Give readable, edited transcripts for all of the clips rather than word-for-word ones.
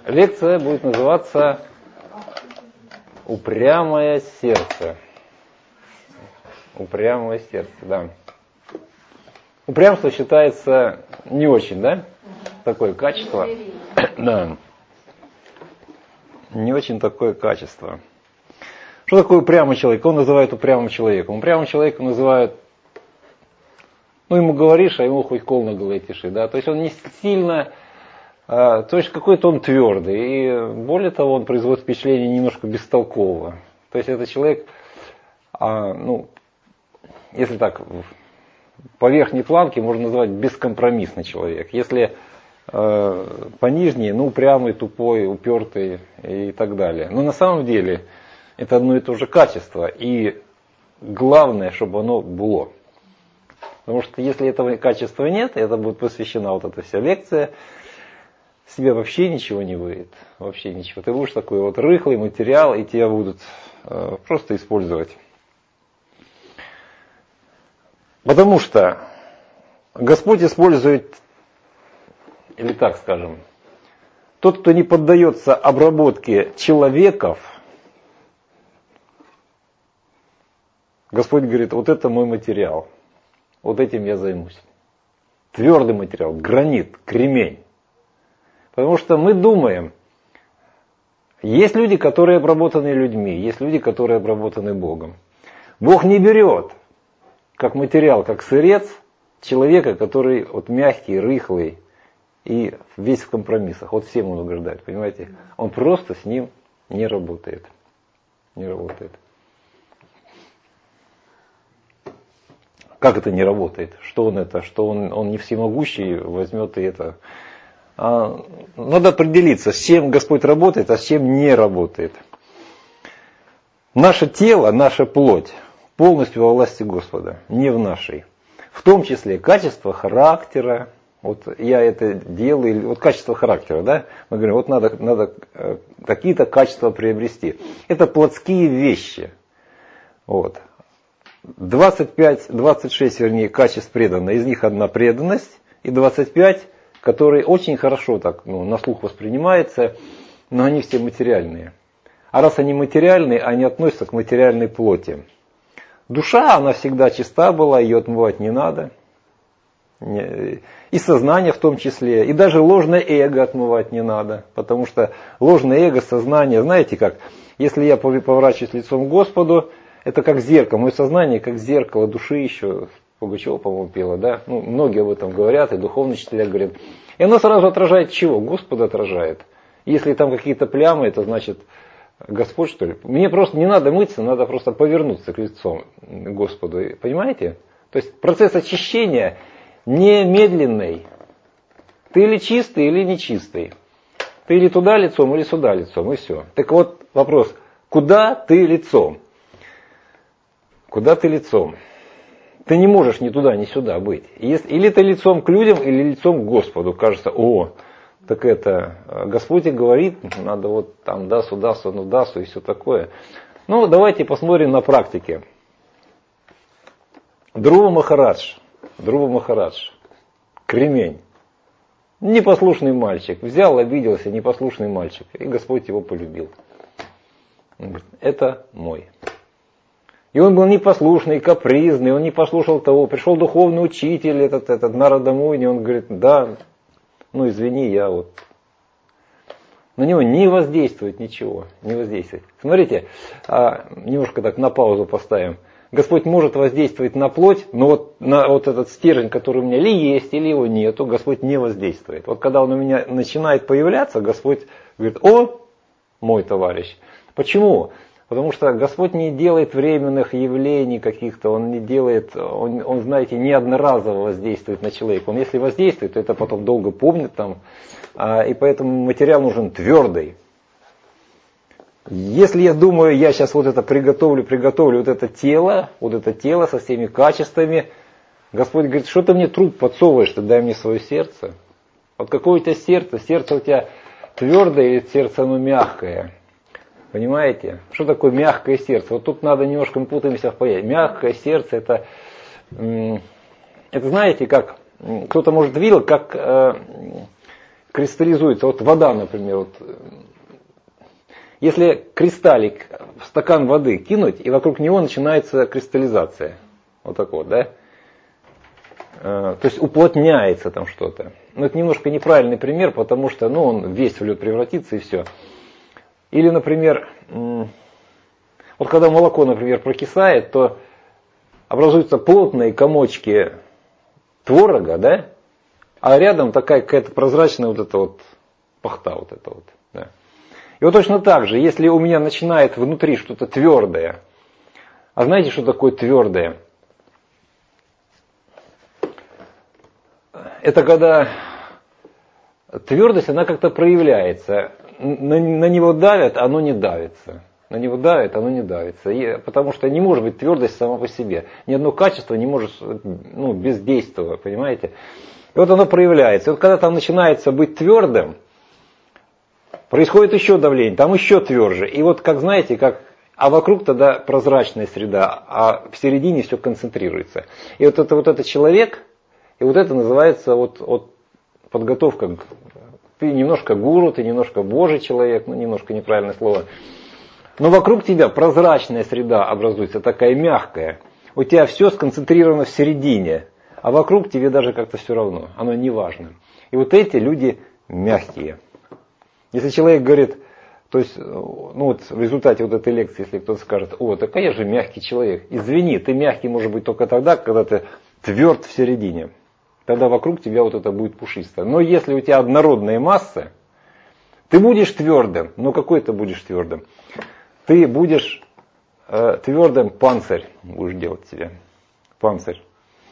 Лекция будет называться «Упрямое сердце». Упрямое сердце, да. Упрямство считается не очень, да? Такое качество. Да. Не очень такое качество. Что такое упрямый человек? Он называет упрямым человеком. Упрямым человеком называют, ему говоришь, а ему хоть кол на голове тиши, да? То есть он не сильно, то есть какой-то он твердый. И более того, он производит впечатление немножко бестолкового. То есть это человек, если так, по верхней планке можно назвать бескомпромиссный человек. Если по нижней, упрямый, тупой, упертый и так далее. Но на самом деле это одно и то же качество. И главное, чтобы оно было. Потому что если этого качества нет, это будет посвящена вот эта вся лекция, с тебя вообще ничего не выйдет. Вообще ничего. Ты будешь такой вот рыхлый материал, и тебя будут просто использовать. Потому что Господь использует, или так скажем, тот, кто не поддается обработке человеков, Господь говорит, вот это мой материал, вот этим я займусь. Твердый материал, гранит, кремень. Потому что мы думаем, есть люди, которые обработаны людьми, есть люди, которые обработаны Богом. Бог не берет как материал, как сырец, человека, который вот мягкий, рыхлый и весь в компромиссах. Вот всем он угождает, понимаете? Он просто с ним не работает. Не работает. Как это не работает? Что он это? Что он не всемогущий возьмет и это? Надо определиться, с чем Господь работает, а с чем не работает. Наше тело, наша плоть полностью во власти Господа, не в нашей. В том числе качество характера. Вот я это делаю, вот качество характера, да? Мы говорим, вот надо какие-то качества приобрести. Это плотские вещи. Вот. 26 качеств преданных. Из них одна преданность и 25, которые очень хорошо так, на слух воспринимаются, но они все материальные. А раз они материальные, они относятся к материальной плоти. Душа, она всегда чиста была, ее отмывать не надо. И сознание в том числе. И даже ложное эго отмывать не надо. Потому что ложное эго, сознание, знаете как, если я поворачиваюсь лицом к Господу, это как зеркало. Мое сознание как зеркало души еще. Пугачева, по-моему, пела, да? Многие об этом говорят, и духовные учителя говорят. И оно сразу отражает чего? Господа отражает. Если там какие-то плямы, это значит Господь, что ли? Мне просто не надо мыться, надо просто повернуться к лицу Господу. Понимаете? То есть процесс очищения не медленный. Ты или чистый, или нечистый. Ты или туда лицом, или сюда лицом, и все. Так вот вопрос, куда ты лицом? Куда ты лицом? Ты не можешь ни туда, ни сюда быть. Или ты лицом к людям, или лицом к Господу. Кажется, так это, Господь и говорит, надо вот там дасу, и все такое. Давайте посмотрим на практике. Друва Махарадж, кремень. Непослушный мальчик. Взял, обиделся, непослушный мальчик. И Господь его полюбил. Он говорит, это мой. И он был непослушный, капризный, он не послушал того. Пришел духовный учитель, этот Нарада Муни, он говорит, да, извини, я вот. На него не воздействует ничего, не воздействует. Смотрите, немножко так на паузу поставим. Господь может воздействовать на плоть, но на этот стержень, который у меня или есть, или его нету, Господь не воздействует. Вот когда он у меня начинает появляться, Господь говорит, мой товарищ. Почему? Потому что Господь не делает временных явлений каких-то, Он не делает, он, знаете, не одноразово воздействует на человека. Он если воздействует, то это потом долго помнит там, и поэтому материал нужен твердый. Если я думаю, я сейчас вот это приготовлю вот это тело со всеми качествами, Господь говорит, что ты мне труп подсовываешь, ты дай мне свое сердце. Вот какое у тебя сердце? Сердце у тебя твердое или сердце оно мягкое? Понимаете? Что такое мягкое сердце? Вот тут надо немножко путаемся в понятии. Мягкое сердце это знаете, как кто-то может видел, как кристаллизуется. Вот вода, например. Вот, если кристаллик в стакан воды кинуть, и вокруг него начинается кристаллизация. Вот так вот, да? То есть уплотняется там что-то. Но это немножко неправильный пример, потому что он весь в лед превратится и все. Или, например, вот когда молоко, например, прокисает, то образуются плотные комочки творога, да? А рядом такая какая-то прозрачная вот эта вот пахта, вот эта вот. Да. И вот точно так же, если у меня начинает внутри что-то твердое, а знаете, что такое твердое? Это когда твердость, она как-то проявляется. На него давят, оно не давится. На него давит, оно не давится. Потому что не может быть твердость сама по себе. Ни одно качество не может бездействовать, понимаете? И вот оно проявляется. И вот когда там начинается быть твердым, происходит еще давление, там еще тверже. И вот как знаете, а вокруг тогда прозрачная среда, а в середине все концентрируется. И вот это человек, и вот это называется подготовка. Ты немножко гуру, ты немножко божий человек, немножко неправильное слово. Но вокруг тебя прозрачная среда образуется, такая мягкая. У тебя все сконцентрировано в середине, а вокруг тебе даже как-то все равно, оно не важно. И вот эти люди мягкие. Если человек говорит, то есть, в результате вот этой лекции, если кто-то скажет, так я же мягкий человек. Извини, ты мягкий может быть только тогда, когда ты тверд в середине. Тогда вокруг тебя вот это будет пушисто. Но если у тебя однородная масса, ты будешь твердым. Но какой ты будешь твердым? Ты будешь твердым, панцирь будешь делать себе. Панцирь.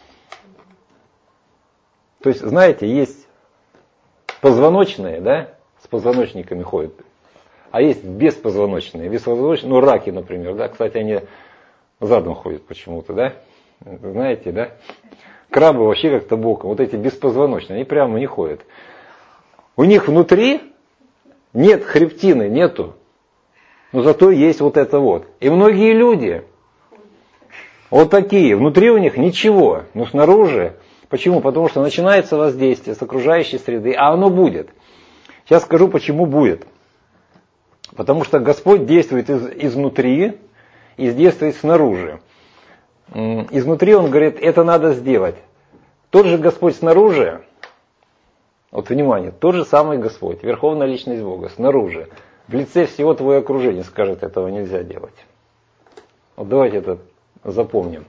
То есть, знаете, есть позвоночные, да, с позвоночниками ходят. А есть беспозвоночные. Беспозвоночные, раки, например, да. Кстати, они задом ходят почему-то, да. Знаете, да. Крабы вообще как-то боком. Вот эти беспозвоночные, они прямо не ходят. У них внутри нет хребтины, нету. Но зато есть вот это вот. И многие люди вот такие. Внутри у них ничего, но снаружи. Почему? Потому что начинается воздействие с окружающей среды, а оно будет. Сейчас скажу, почему будет. Потому что Господь действует изнутри и действует снаружи. Изнутри Он говорит, это надо сделать. Тот же Господь снаружи, вот внимание, тот же самый Господь, Верховная Личность Бога, снаружи, в лице всего твоего окружения скажет, этого нельзя делать. Вот давайте это запомним.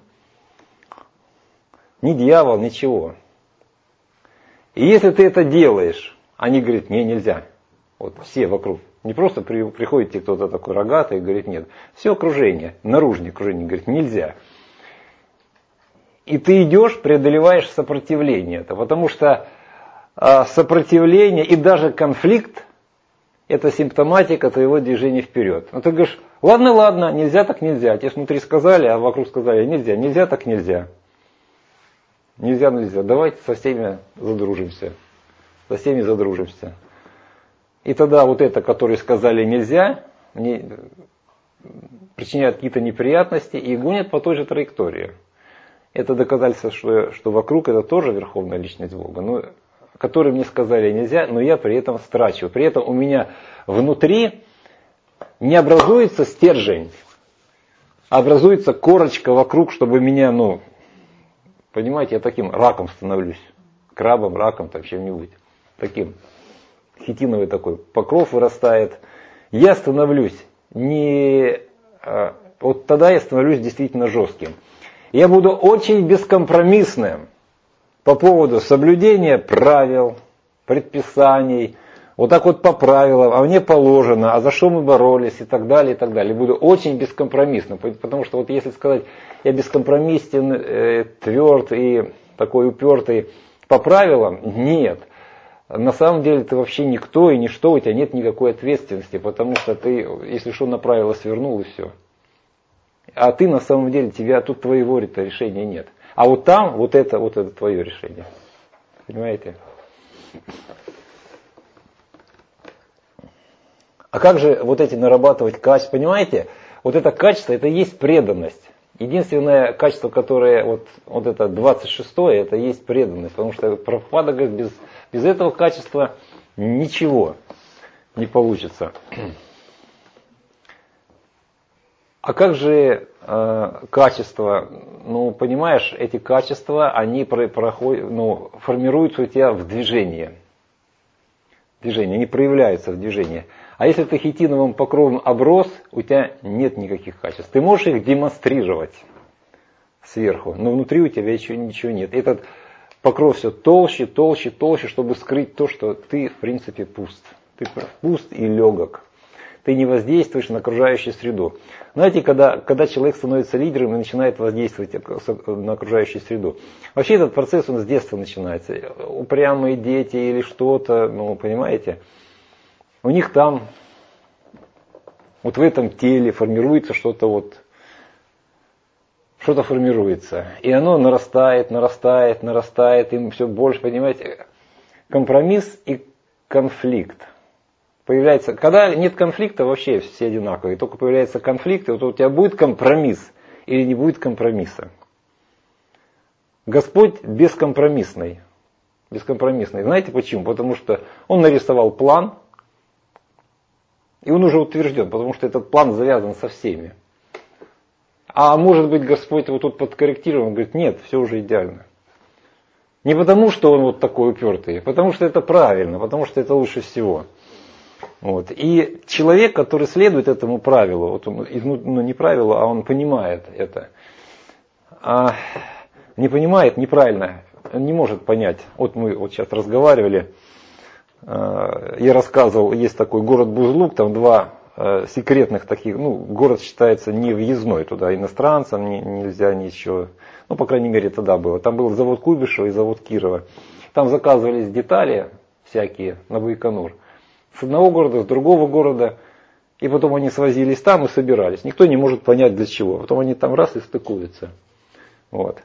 Ни дьявол, ничего. И если ты это делаешь, они говорят, нельзя. Вот все вокруг. Не просто приходит тебе кто-то такой рогатый и говорит, нет. Все окружение, наружное окружение говорит, нельзя. И ты идешь, преодолеваешь сопротивление. Это потому что сопротивление и даже конфликт – это симптоматика твоего движения вперед. Но ты говоришь, ладно, нельзя так нельзя. Тебе внутри сказали, а вокруг сказали, нельзя так нельзя. Нельзя, давайте со всеми задружимся. И тогда вот это, которые сказали нельзя, мне причиняют какие-то неприятности и гонят по той же траектории. Это доказательство, что вокруг это тоже Верховная Личность Бога, которые мне сказали нельзя, но я при этом страчиваю. При этом у меня внутри не образуется стержень, а образуется корочка вокруг, чтобы меня, понимаете, я таким раком становлюсь. Крабом, раком, там чем-нибудь. Таким. Хитиновый такой покров вырастает. Я становлюсь вот тогда я становлюсь действительно жестким. Я буду очень бескомпромиссным по поводу соблюдения правил, предписаний, вот так вот по правилам, а мне положено, а за что мы боролись и так далее, и так далее. Буду очень бескомпромиссным, потому что вот если сказать, я бескомпромиссен, тверд и такой упертый по правилам, нет. На самом деле ты вообще никто и ничто, у тебя нет никакой ответственности, потому что ты, если что, на правила свернул и все. А ты на самом деле, тут твоего решения нет. А вот там, вот это твое решение. Понимаете? А как же вот эти нарабатывать качества? Понимаете? Вот это качество, это и есть преданность. Единственное качество, которое, вот это 26-е, это и есть преданность. Потому что Прабхупада говорит, без этого качества ничего не получится. А как же качества? Ну, понимаешь, эти качества, они формируются у тебя в движении. Они проявляются в движении. А если ты хитиновым покровом оброс, у тебя нет никаких качеств. Ты можешь их демонстрировать сверху, но внутри у тебя еще ничего нет. Этот покров все толще, чтобы скрыть то, что ты в принципе пуст. Ты пуст и легок. Ты не воздействуешь на окружающую среду. Знаете, когда человек становится лидером и начинает воздействовать на окружающую среду, вообще этот процесс он с детства начинается. Упрямые дети или что-то, ну, понимаете, у них там, вот в этом теле формируется что-то формируется. И оно нарастает, им все больше, понимаете, компромисс и конфликт. Появляется, когда нет конфликта, вообще все одинаковые. Только появляется конфликт, и вот у тебя будет компромисс или не будет компромисса. Господь бескомпромиссный. Знаете почему? Потому что Он нарисовал план, и он уже утвержден, потому что этот план завязан со всеми. А может быть Господь вот тут подкорректировал, он говорит, нет, все уже идеально. Не потому, что Он вот такой упертый, а потому что это правильно, потому что это лучше всего. Вот. И человек, который следует этому правилу, вот он, ну не правилу, а он понимает это, а не понимает неправильно, он не может понять. Вот мы вот сейчас разговаривали, я рассказывал, есть такой город Бузулук, там два секретных таких, ну город считается не въездной туда, иностранцам нельзя ничего, ну по крайней мере тогда было. Там был завод Куйбышева и завод Кирова. Там заказывались детали всякие на Байконур. С одного города, с другого города, и потом они свозились там и собирались. Никто не может понять для чего. Потом они там раз и стыкуются. Вот.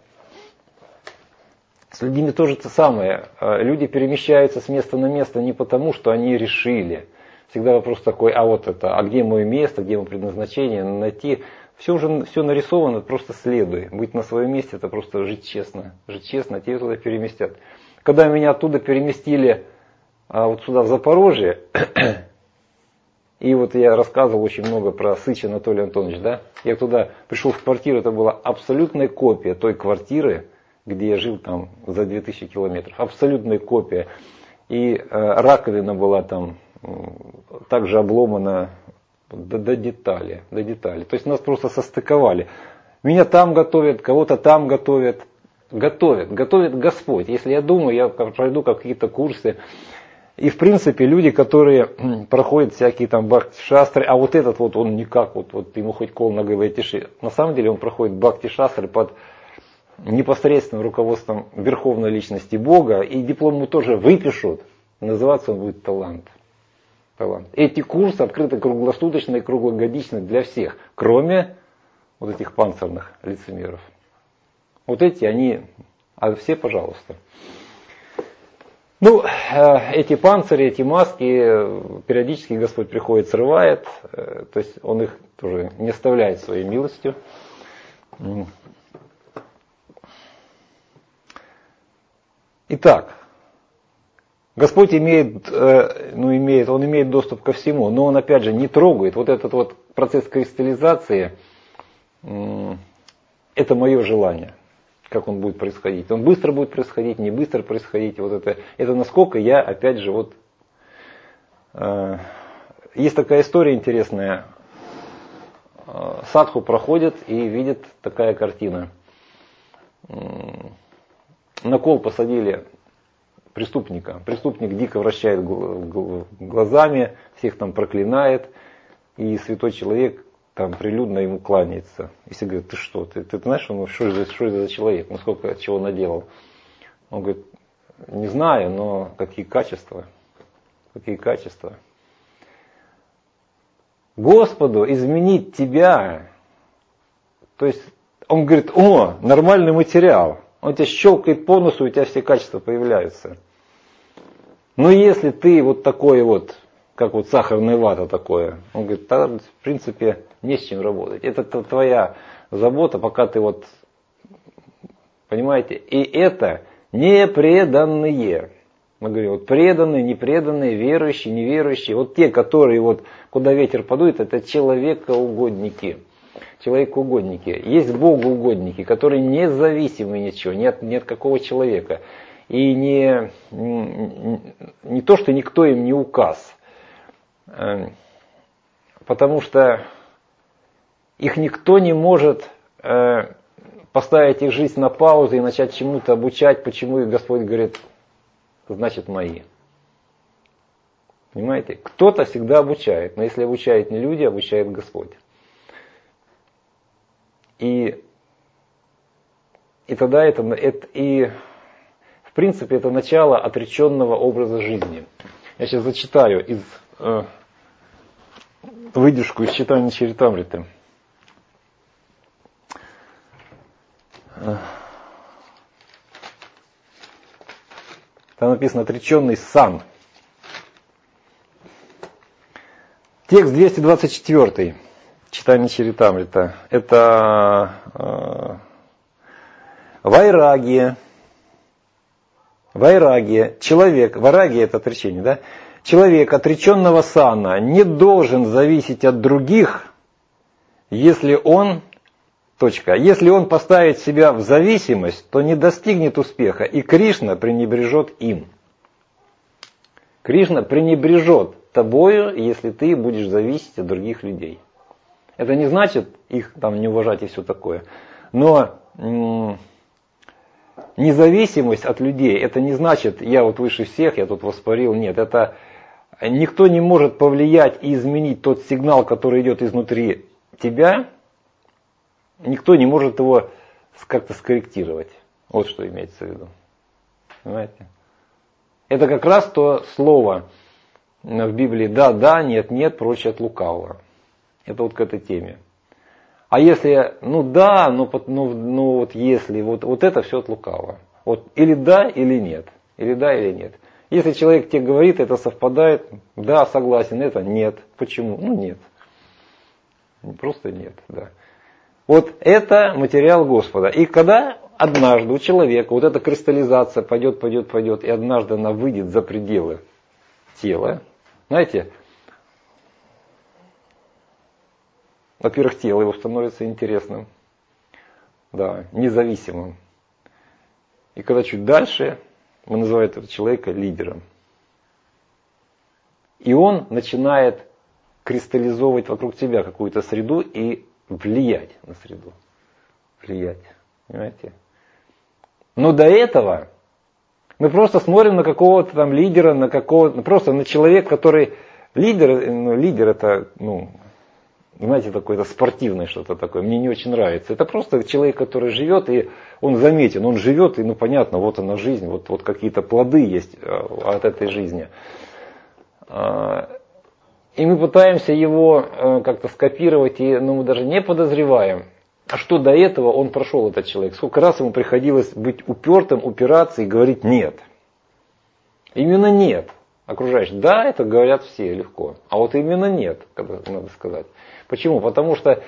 С людьми тоже то самое. Люди перемещаются с места на место не потому, что они решили. Всегда вопрос такой, а где мое место, где мое предназначение, найти. Все нарисовано, просто следуй. Быть на своем месте, это просто жить честно. Тебя туда переместят. Когда меня оттуда переместили вот сюда, в Запорожье, и вот я рассказывал очень много про Сыча Анатолия Антоновича, да? Я туда пришел в квартиру, это была абсолютная копия той квартиры, где я жил там за 2000 километров. Абсолютная копия. И раковина была там также обломана до детали. То есть нас просто состыковали. Меня там готовят, кого-то там готовят. Готовит Господь. Если я думаю, я пройду какие-то курсы. И в принципе люди, которые проходят всякие там бхакти-шастры, а вот этот вот он никак, вот ему хоть кол на голове тиши. На самом деле он проходит бхакти-шастры под непосредственным руководством Верховной Личности Бога, и диплом ему тоже выпишут. Называться он будет талант. Эти курсы открыты круглосуточно и круглогодично для всех, кроме вот этих панцирных лицемеров. Вот эти они, а все пожалуйста. Ну, эти панцири, эти маски периодически Господь приходит, срывает, то есть Он их тоже не оставляет своей милостью. Итак, Господь он имеет доступ ко всему, но Он опять же не трогает. Вот этот вот процесс кристаллизации, это мое желание. Как он будет происходить. Он быстро будет происходить, не быстро происходить. Вот это насколько я, опять же, вот... есть такая история интересная. Садху проходит и видит такая картина. На кол посадили преступника. Преступник дико вращает глазами, всех там проклинает. И святой человек там прилюдно ему кланяется. И все говорят, ты что, ты знаешь, что это за человек, ну сколько чего наделал. Он говорит, не знаю, но какие качества. Господу изменить тебя. То есть он говорит, нормальный материал. Он тебя щелкает по носу, у тебя все качества появляются. Но если ты вот такой вот, как вот сахарная вата такое, он говорит, тогда в принципе не с чем работать. Это твоя забота, пока ты вот, понимаете, и это непреданные. Мы говорим, вот преданные, непреданные, верующие, неверующие. Вот те, которые вот куда ветер подует, это человекоугодники. Человекоугодники. Есть богоугодники, которые независимы ничего, ни от какого человека. И не то, что никто им не указ. Потому что их никто не может поставить их жизнь на паузу и начать чему-то обучать, почему и Господь говорит, значит мои. Понимаете? Кто-то всегда обучает, но если обучают не люди, обучает Господь. И тогда в принципе это начало отреченного образа жизни. Я сейчас зачитаю выдержку из читания Чаритамриты. Там написано «отреченный сан». Текст 224. Читание Чаритамрита. Это вайрагия. Вайрагия. Человек. Вайрагия это отречение, да? Человек отреченного сана не должен зависеть от других, если он поставит себя в зависимость, то не достигнет успеха, и Кришна пренебрежет им. Кришна пренебрежет тобою, если ты будешь зависеть от других людей. Это не значит их там не уважать и все такое. Но независимость от людей, это не значит, я вот выше всех, я тут воспарил. Нет, это никто не может повлиять и изменить тот сигнал, который идет изнутри тебя. Никто не может его как-то скорректировать. Вот что имеется в виду. Понимаете? Это как раз то слово в Библии «да, да», «нет, нет», прочее от лукавого. Это вот к этой теме. А если, да, вот если, вот это все от лукавого. Вот или да, или нет. Или да, или нет. Если человек тебе говорит, это совпадает, да, согласен, это нет. Почему? Нет. Просто нет, да. Вот это материал Господа. И когда однажды у человека вот эта кристаллизация пойдет, и однажды она выйдет за пределы тела, знаете, во-первых, тело его становится интересным, да, независимым. И когда чуть дальше, мы называем этого человека лидером. И он начинает кристаллизовывать вокруг себя какую-то среду и влиять на среду. Влиять. Понимаете? Но до этого мы просто смотрим на какого-то там лидера, просто на человека, который лидер это, знаете, такое-то спортивное что-то такое, мне не очень нравится. Это просто человек, который живет, и он заметен, он живет, и понятно, вот она жизнь, вот какие-то плоды есть от этой жизни. И мы пытаемся его как-то скопировать, и мы даже не подозреваем, а что до этого он прошел, этот человек. Сколько раз ему приходилось быть упертым, упираться и говорить «нет». Именно «нет». Окружающие «да», это говорят все легко, а вот именно «нет», надо сказать. Почему? Потому что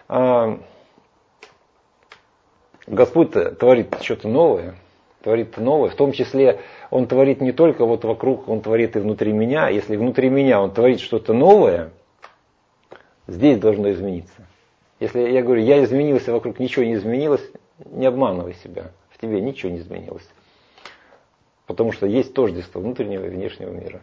Господь творит что-то новое, в том числе Он творит не только вот вокруг, Он творит и внутри меня. Если внутри меня Он творит что-то новое, здесь должно измениться. Если я говорю, я изменился, вокруг ничего не изменилось, не обманывай себя, в тебе ничего не изменилось. Потому что есть тождество внутреннего и внешнего мира.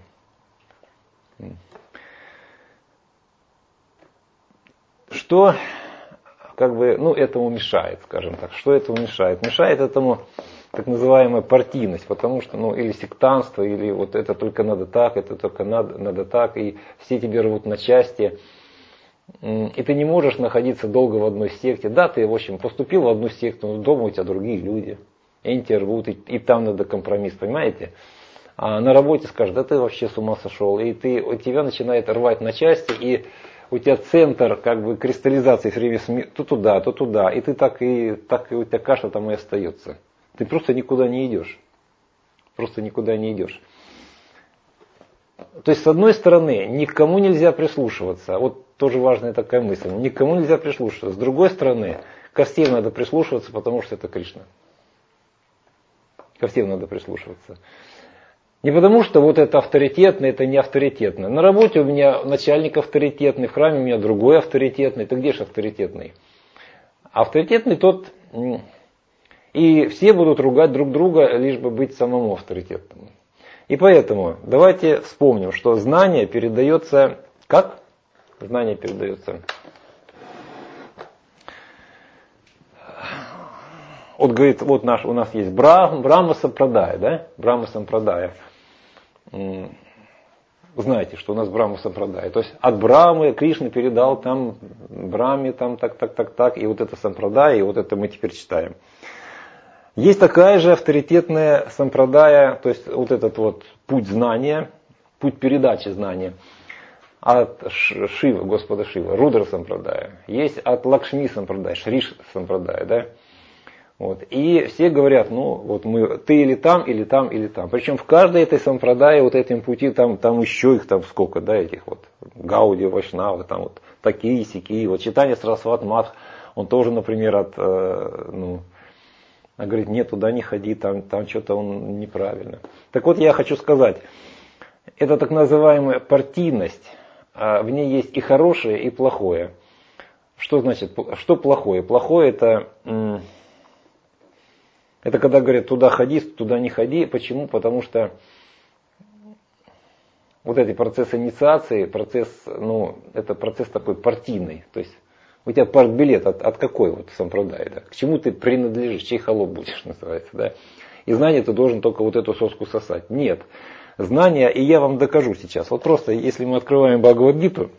Что этому мешает, скажем так? Что этому мешает? Мешает этому так называемая партийность, потому что, или сектантство, или вот это только надо так, это только надо так, и все тебя рвут на части. И ты не можешь находиться долго в одной секте. Да, ты, в общем, поступил в одну секту, но дома у тебя другие люди. И они тебя рвут, и там надо компромисс, понимаете? А на работе скажут, да ты вообще с ума сошел. И тебя начинает рвать на части, и у тебя центр кристаллизации все время то туда. И ты так и у тебя каша там и остается. Ты просто никуда не идешь. То есть, с одной стороны, никому нельзя прислушиваться. Вот тоже важная такая мысль. Никому нельзя прислушиваться. С другой стороны, ко всем надо прислушиваться, потому что это Кришна. Ко всем надо прислушиваться. Не потому, что вот это авторитетно, это не авторитетно. На работе у меня начальник авторитетный, в храме у меня другой авторитетный. Ты где же авторитетный? Авторитетный тот, и все будут ругать друг друга, лишь бы быть самому авторитетным. И поэтому давайте вспомним, что знание передается, как? Знание передается. Вот говорит, вот у нас есть Брахма Сампрадая, да? Брахма Сампрадая. Знаете, что у нас Брахма Сампрадая. То есть от Брахмы Кришна передал там Брахме, там так, и вот это Сампрадая, и вот это мы теперь читаем. Есть такая же авторитетная Сампрадая, то есть вот этот вот путь знания, путь передачи знания от Шивы, Господа Шивы, Рудра Сампрадая. Есть от Лакшми Сампрадая, Шриш Сампрадая, да? Вот. И все говорят, ну вот ты или там, или там, или там. Причем в каждой этой сампрадае, вот этим пути, там еще их там сколько, да, этих вот Гауди, Вайшнавы, там вот такие, сякие. Вот читание Сарасват Мадх, он тоже, например, говорит, нет, туда не ходи, там что-то он неправильно. Так вот, я хочу сказать, это так называемая партийность, в ней есть и хорошее, и плохое. Что значит, что плохое? Плохое это когда говорят, туда ходи, туда не ходи. Почему? Потому что вот эти процессы инициации, это процесс такой партийный. То есть у тебя партбилет от какой вот сампрадай, да? К чему ты принадлежишь, чей холоп будешь, называется, да? И знание ты должен только вот эту соску сосать. Нет. Знание, и я вам докажу сейчас. Вот просто, если мы открываем Бхагавад-гиту,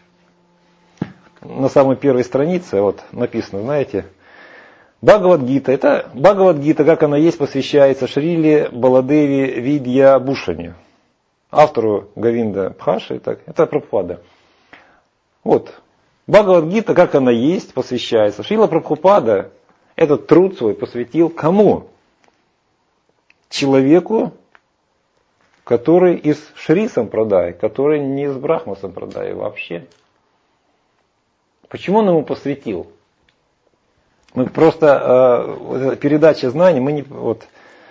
на самой первой странице вот написано, знаете, Бхагавад-гита, это Бхагавад-гита, как она есть, посвящается Шриле Баладеви Видья Бушани, автору Говинда Бхаши, это Прабхупада. Вот, Бхагавад-гита, как она есть, посвящается. Шрила Прабхупада этот труд свой посвятил кому? Человеку, который из Шри Сампрадай, который не из Брахма Сампрадай вообще. Почему он ему посвятил? Мы просто передача знаний, мы не вот.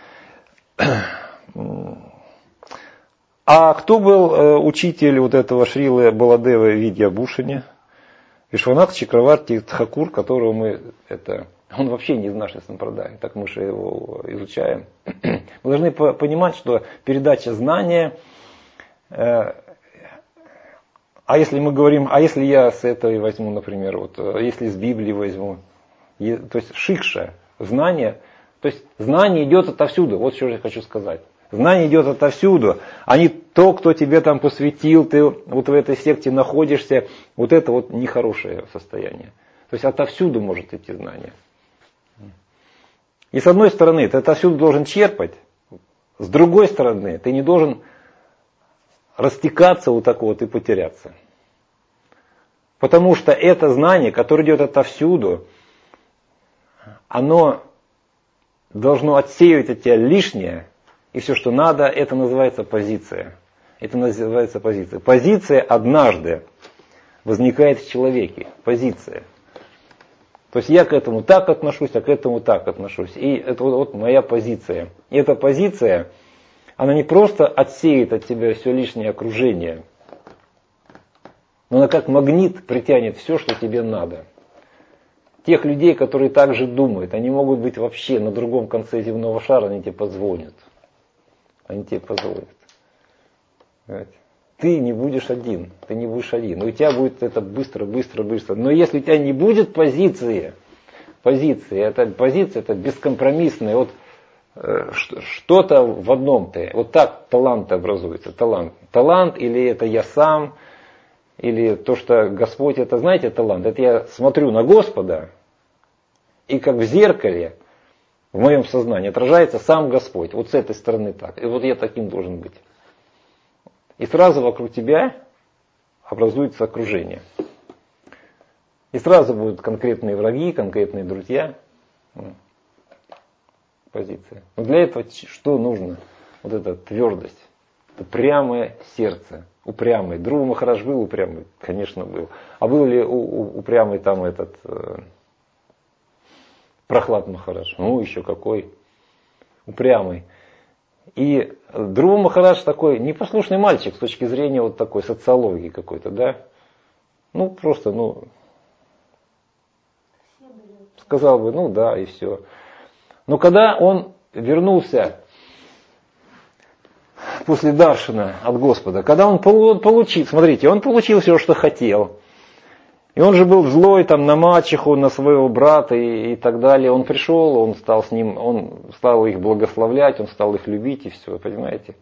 А кто был учитель вот этого Шрилы Баладева Видья Бушани? Вишванат Чакраварти Тхакур, которого он вообще не из нашей сампрадаи, так мы же его изучаем. Мы должны понимать, что передача знания, а если мы говорим, а если я с этой возьму, например, вот, если с Библии возьму, то есть шикша, знание, то есть знание идет отовсюду, вот что я хочу сказать. Знание идет отовсюду, а не то, кто тебе там посвятил, ты вот в этой секте находишься, вот это вот нехорошее состояние. То есть отовсюду может идти знание. И с одной стороны, ты отовсюду должен черпать, с другой стороны, ты не должен растекаться вот так вот и потеряться. Потому что это знание, которое идет отовсюду, оно должно отсеивать от тебя лишнее, и все, что надо, это называется позиция. Это называется позиция. Позиция однажды возникает в человеке. Позиция. То есть я к этому так отношусь, а к этому так отношусь. И это вот моя позиция. И эта позиция, она не просто отсеет от тебя все лишнее окружение, но она как магнит притянет все, что тебе надо. Тех людей, которые так же думают, они могут быть вообще на другом конце земного шара, они тебе позвонят. Они тебе позволят. Ты не будешь один. Ты не будешь один. Но у тебя будет это быстро. Но если у тебя не будет позиция это бескомпромиссная. Вот что-то в одном ты. Вот так талант образуется. Талант или это я сам, или то, что Господь, это знаете талант. Это я смотрю на Господа, и как в зеркале, в моем сознании отражается сам Господь. Вот с этой стороны так. И вот я таким должен быть. И сразу вокруг тебя образуется окружение. И сразу будут конкретные враги, конкретные друзья. Позиция. Но для этого что нужно? Вот эта твердость. Это прямое сердце. Упрямый. Друг Махарадж был упрямый? Конечно, был. А был ли упрямый там этот... Прохлад Махарадж, ну еще какой упрямый. И Друва Махарадж такой непослушный мальчик с точки зрения вот такой социологии какой-то, да. Ну, просто, сказал бы, ну да, и все. Но когда он вернулся после даршина от Господа, когда он получил, смотрите, он получил все, что хотел. И он же был злой там на мачеху, на своего брата и так далее. Он пришел, он стал с ним, он стал их благословлять, он стал их любить и все, понимаете?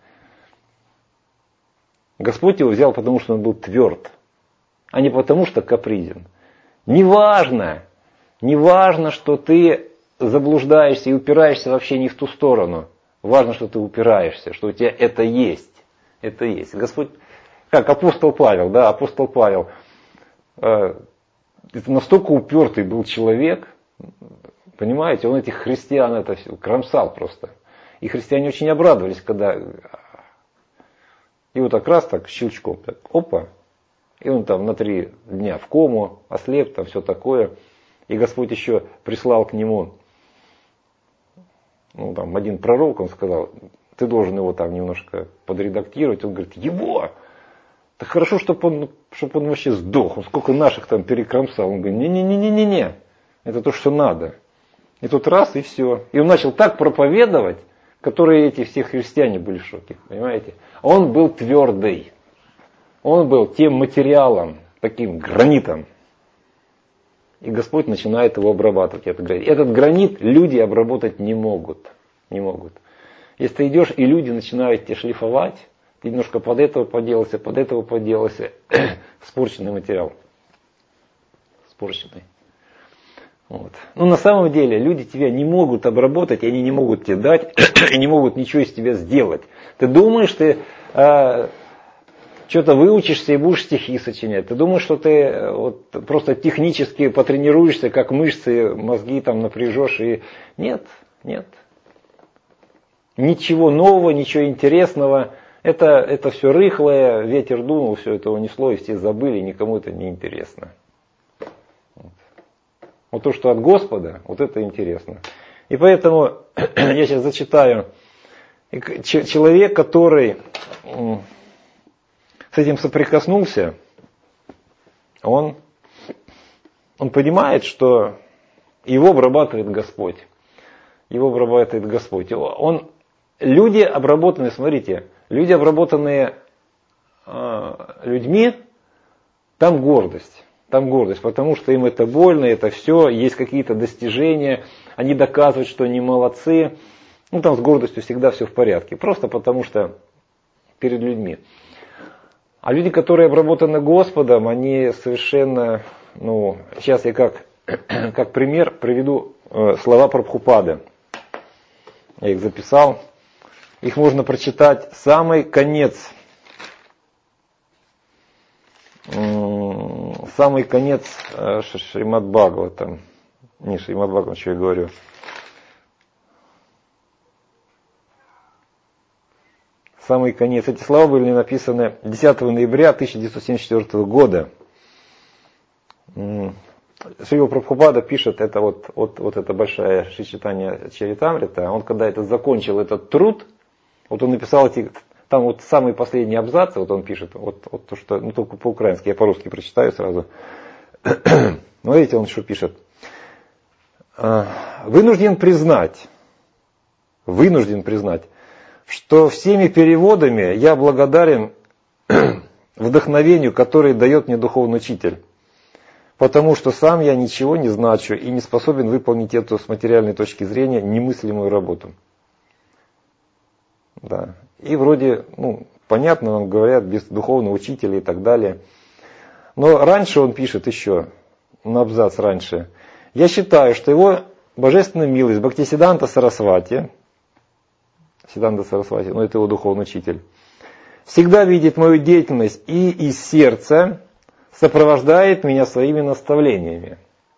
Господь его взял, потому что он был тверд, а не потому что капризен. Неважно, что ты заблуждаешься и упираешься вообще не в ту сторону. Важно, что ты упираешься, что у тебя это есть. Это есть. Господь, как апостол Павел, да, апостол Павел. Это настолько упертый был человек, понимаете, он этих христиан это все кромсал просто. И христиане очень обрадовались, когда его так раз так щелчком, так, опа, и он там на 3 дня в кому, ослеп, там все такое. И Господь еще прислал к нему, там один пророк, он сказал, ты должен его там немножко подредактировать. Он говорит, его! Так хорошо, чтобы он вообще сдох. Он сколько наших там перекромсал. Он говорит, не-не-не-не-не. Это то, что надо. И тут раз, и все. И он начал так проповедовать, которые эти все христиане были в шоке. Понимаете? Он был твердый. Он был тем материалом, таким гранитом. И Господь начинает его обрабатывать. Этот гранит люди обработать не могут. Не могут. Если ты идешь, и люди начинают тебя шлифовать, ты немножко под этого поделался, спорченный материал. Спорченный. Вот. Но на самом деле люди тебя не могут обработать, они не могут тебе дать, и не могут ничего из тебя сделать. Ты думаешь, ты что-то выучишься и будешь стихи сочинять. Ты думаешь, что ты просто технически потренируешься, как мышцы, мозги там напряжешь. И нет. Ничего нового, ничего интересного. Это все рыхлое, ветер дунул, все это унесло, и все забыли, никому это не интересно. Вот то, что от Господа, вот это интересно. И поэтому я сейчас зачитаю. Человек, который с этим соприкоснулся, он понимает, что его обрабатывает Господь. Люди обработанные, смотрите, люди, обработанные людьми, там гордость, потому что им это больно, это все, есть какие-то достижения, они доказывают, что они молодцы. Там с гордостью всегда все в порядке, просто потому что перед людьми. А люди, которые обработаны Господом, они совершенно, сейчас я как пример приведу слова Прабхупады. Я их записал. Их можно прочитать. Самый конец Шримад Бхагаватам. Не Шримад Бхагаватам, что я говорю. Самый конец. Эти слова были написаны 10 ноября 1974 года. Шрила Прабхупада пишет, это вот это большое Шри-Чайтанья Чаритамрита, он когда это закончил, этот труд, он написал там самый последний абзац, он пишет, то, что, только по-украински, я по-русски прочитаю сразу. Видите, он что пишет. Вынужден признать, что всеми переводами я благодарен вдохновению, которое дает мне духовный учитель. Потому что сам я ничего не значу и не способен выполнить эту с материальной точки зрения немыслимую работу. Да. И вроде, понятно, нам говорят, без духовного учителя и так далее. Но раньше он пишет еще, на абзац раньше. Я считаю, что его божественная милость Бхактисиданта Сарасвати, это его духовный учитель, всегда видит мою деятельность и из сердца сопровождает меня своими наставлениями.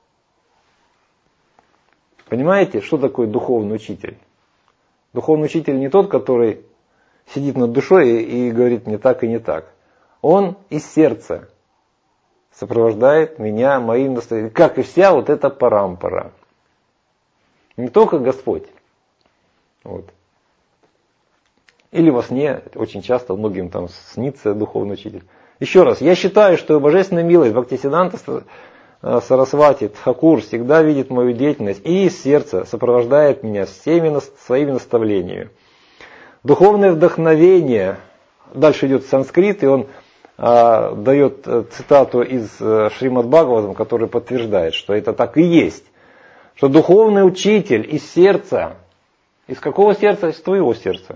Понимаете, что такое духовный учитель? Духовный учитель не тот, который сидит над душой и говорит мне так и не так. Он из сердца сопровождает меня моим наставлением, как и вся вот эта парампара. Не только Господь. Вот. Или во сне, очень часто многим там снится духовный учитель. Еще раз, я считаю, что божественная милость Бхактисиддханта Сарасвати Тхакур всегда видит мою деятельность и из сердца сопровождает меня всеми своими наставлениями. Духовное вдохновение, дальше идет санскрит, и он дает цитату из Шримад Бхагаватам, который подтверждает, что это так и есть. Что духовный учитель из сердца, из какого сердца? Из твоего сердца.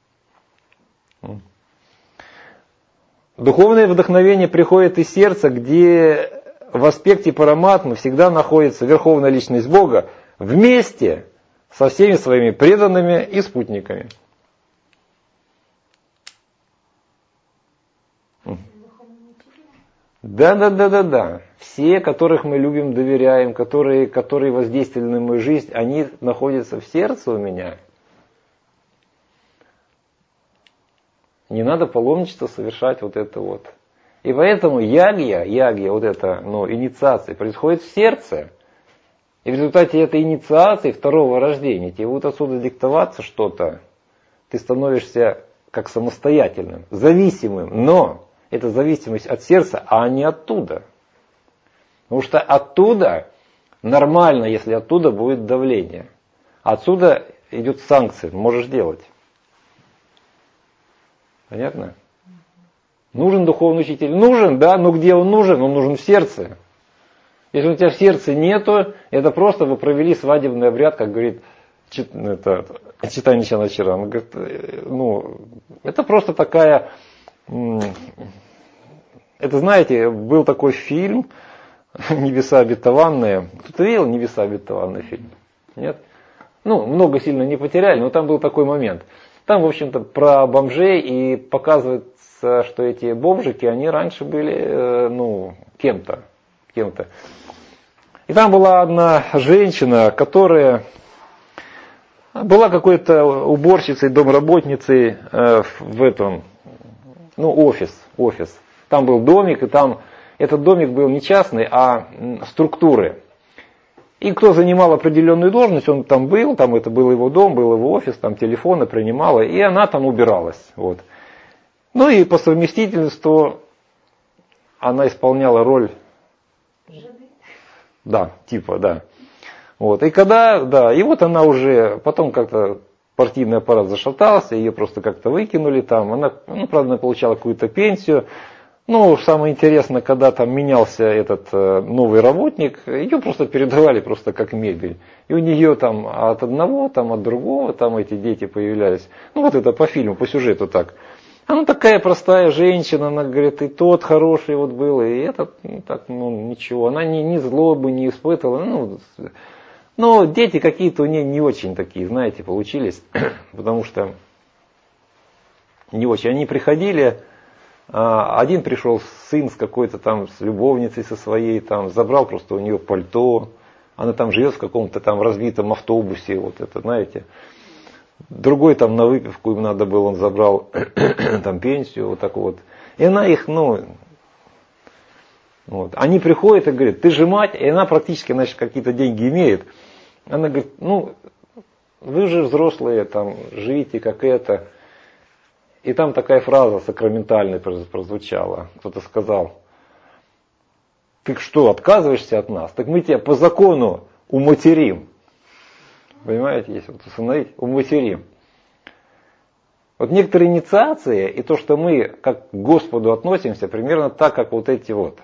Духовное вдохновение приходит из сердца, где в аспекте параматмы всегда находится Верховная Личность Бога вместе со всеми своими преданными и спутниками. Да. Все, которых мы любим, доверяем, которые воздействовали на мою жизнь, они находятся в сердце у меня. Не надо паломничество совершать вот это вот. И поэтому ягья, вот эта инициация происходит в сердце. И в результате этой инициации второго рождения тебе будет отсюда диктоваться что-то. Ты становишься как самостоятельным, зависимым. Но это зависимость от сердца, а не оттуда. Потому что оттуда нормально, если оттуда будет давление. Отсюда идет санкция, можешь делать. Понятно? Нужен духовный учитель? Нужен, да, но где он нужен? Он нужен в сердце. Если у тебя в сердце нету, это просто вы провели свадебный обряд, как говорит Читание Чаначара. Он говорит, это просто такая... Это, знаете, был такой фильм «Небеса обетованные». Кто-то видел «Небеса обетованные» фильм? Нет? Много сильно не потеряли, но там был такой момент. Там, в общем-то, про бомжей, и показывается, что эти бомжики, они раньше были, кем-то. И там была одна женщина, которая была какой-то уборщицей, домработницей в этом, офис. Там был домик, и там этот домик был не частный, а структуры. И кто занимал определенную должность, он там был, там это был его дом, был его офис, там телефоны принимала, и она там убиралась. Вот. И по совместительству она исполняла роль... Да, да. Вот. И и вот она уже, потом как-то партийный аппарат зашатался, ее просто как-то выкинули там, она, правда, получала какую-то пенсию. Самое интересное, когда там менялся этот новый работник, ее просто передавали просто как мебель. И у нее там от одного, там от другого, там эти дети появлялись. Вот это по фильму, по сюжету так. Она такая простая женщина, она говорит, и тот хороший вот был, и этот, ничего. Она ни злобы не испытывала. Но дети какие-то у нее не очень такие, знаете, получились. Потому что не очень. Они приходили... Один пришел сын с какой-то там, с любовницей со своей, там, забрал просто у нее пальто. Она там живет в каком-то там разбитом автобусе, вот это, знаете. Другой там на выпивку им надо было, он забрал там пенсию, вот так вот. И она их, Они приходят и говорят, ты же мать, и она практически, значит, какие-то деньги имеет. Она говорит, вы же взрослые, там, живите как это. И там такая фраза сакраментальная прозвучала. Кто-то сказал, ты что, отказываешься от нас? Так мы тебя по закону уматерим. Понимаете, если установить, уматерим. Вот некоторые инициации и то, что мы как к Господу относимся, примерно так, как вот эти вот.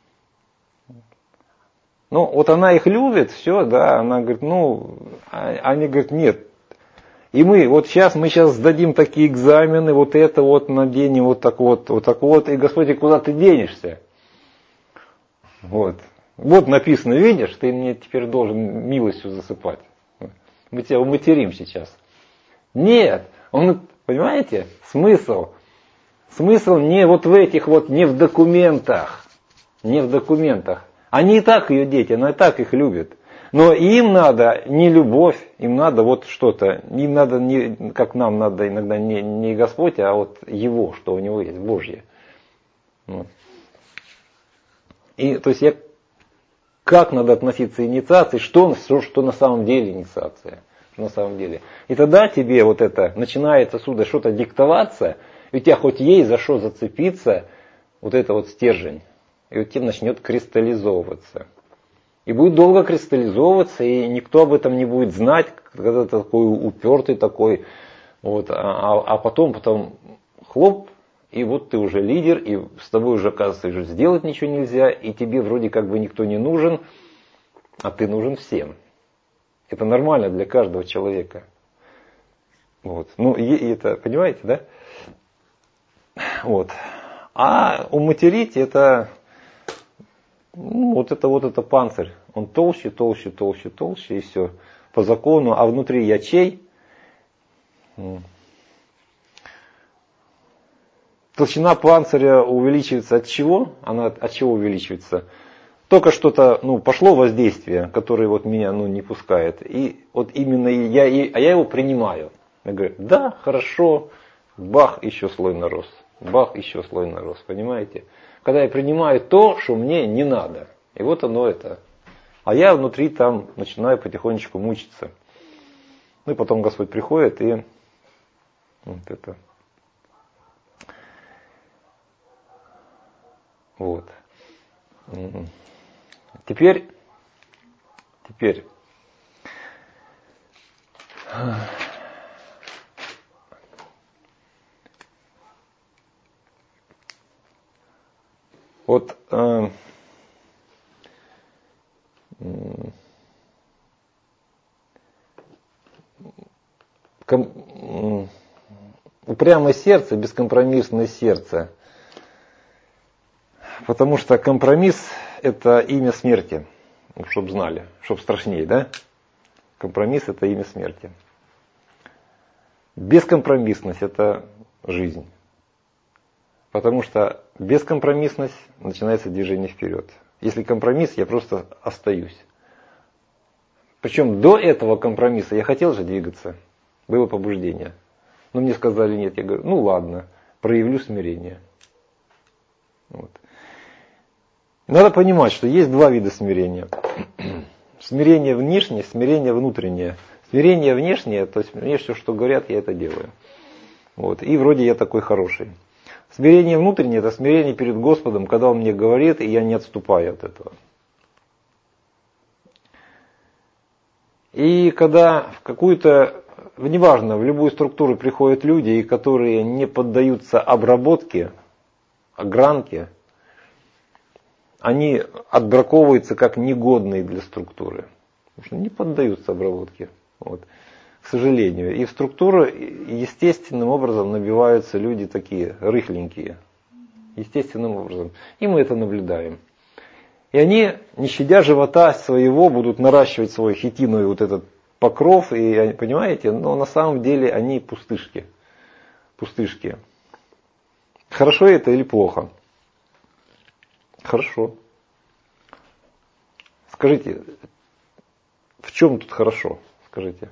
Вот она их любит, все, да, она говорит, они говорят, нет. И мы сейчас сдадим такие экзамены, вот это вот наденем, вот так вот, и Господь, куда ты денешься? Вот написано, видишь, ты мне теперь должен милостью засыпать. Мы тебя уматерим сейчас. Нет, понимаете, смысл не вот в этих вот, не в документах. Они и так ее дети, она и так их любит. Но им надо не любовь, им надо вот что-то. Им надо, не, как нам надо иногда, не Господь, а вот Его, что у Него есть, Божье. И то есть как надо относиться к инициации, что на самом деле инициация. на самом деле. И тогда тебе вот это начинает отсюда что-то диктоваться, и у тебя хоть есть за что зацепиться, вот это вот стержень, и у тебя начнет кристаллизовываться. И будет долго кристаллизовываться, и никто об этом не будет знать, когда ты такой упертый такой, вот, а потом хлоп, и вот ты уже лидер, и с тобой уже, оказывается, уже сделать ничего нельзя, и тебе вроде как бы никто не нужен, а ты нужен всем. Это нормально для каждого человека. Вот. Ну, и это, понимаете, да? Вот. А уматерить это, ну, вот это панцирь. Он толще, и все. По закону. А внутри ячей толщина панциря увеличивается от чего? Она от чего увеличивается? Только что-то, пошло воздействие, которое вот меня, не пускает. И вот именно я его принимаю. Я говорю, да, хорошо, бах, еще слой нарос. Бах, еще слой нарос. Понимаете? Когда я принимаю то, что мне не надо. И вот оно это. А я внутри там начинаю потихонечку мучиться. Ну и потом Господь приходит и вот это. Вот. Теперь вот упрямое сердце, бескомпромиссное сердце. Потому что компромисс – это имя смерти. Чтобы знали, чтобы страшнее, да? Компромисс – это имя смерти. Бескомпромиссность – это жизнь. Потому что бескомпромиссность – начинается движение вперед. Если компромисс, я просто остаюсь. Причем до этого компромисса я хотел же двигаться. Было побуждение. Но мне сказали нет. Я говорю, ладно, проявлю смирение. Вот. Надо понимать, что есть два вида смирения. Смирение внешнее, смирение внутреннее. Смирение внешнее, то есть мне все, что говорят, я это делаю. Вот. И вроде я такой хороший. Смирение внутреннее – это смирение перед Господом, когда Он мне говорит, и я не отступаю от этого. И когда в какую-то, неважно, в любую структуру приходят люди, которые не поддаются обработке, огранке, они отбраковываются как негодные для структуры. Потому что не поддаются обработке. Вот. К сожалению. И в структуру естественным образом набиваются люди такие рыхленькие. Естественным образом. И мы это наблюдаем. И они, не щадя живота своего, будут наращивать свой хитиновый вот этот покров. И, понимаете, но на самом деле они пустышки. Пустышки. Хорошо это или плохо? Хорошо. Скажите, в чем тут хорошо? Скажите.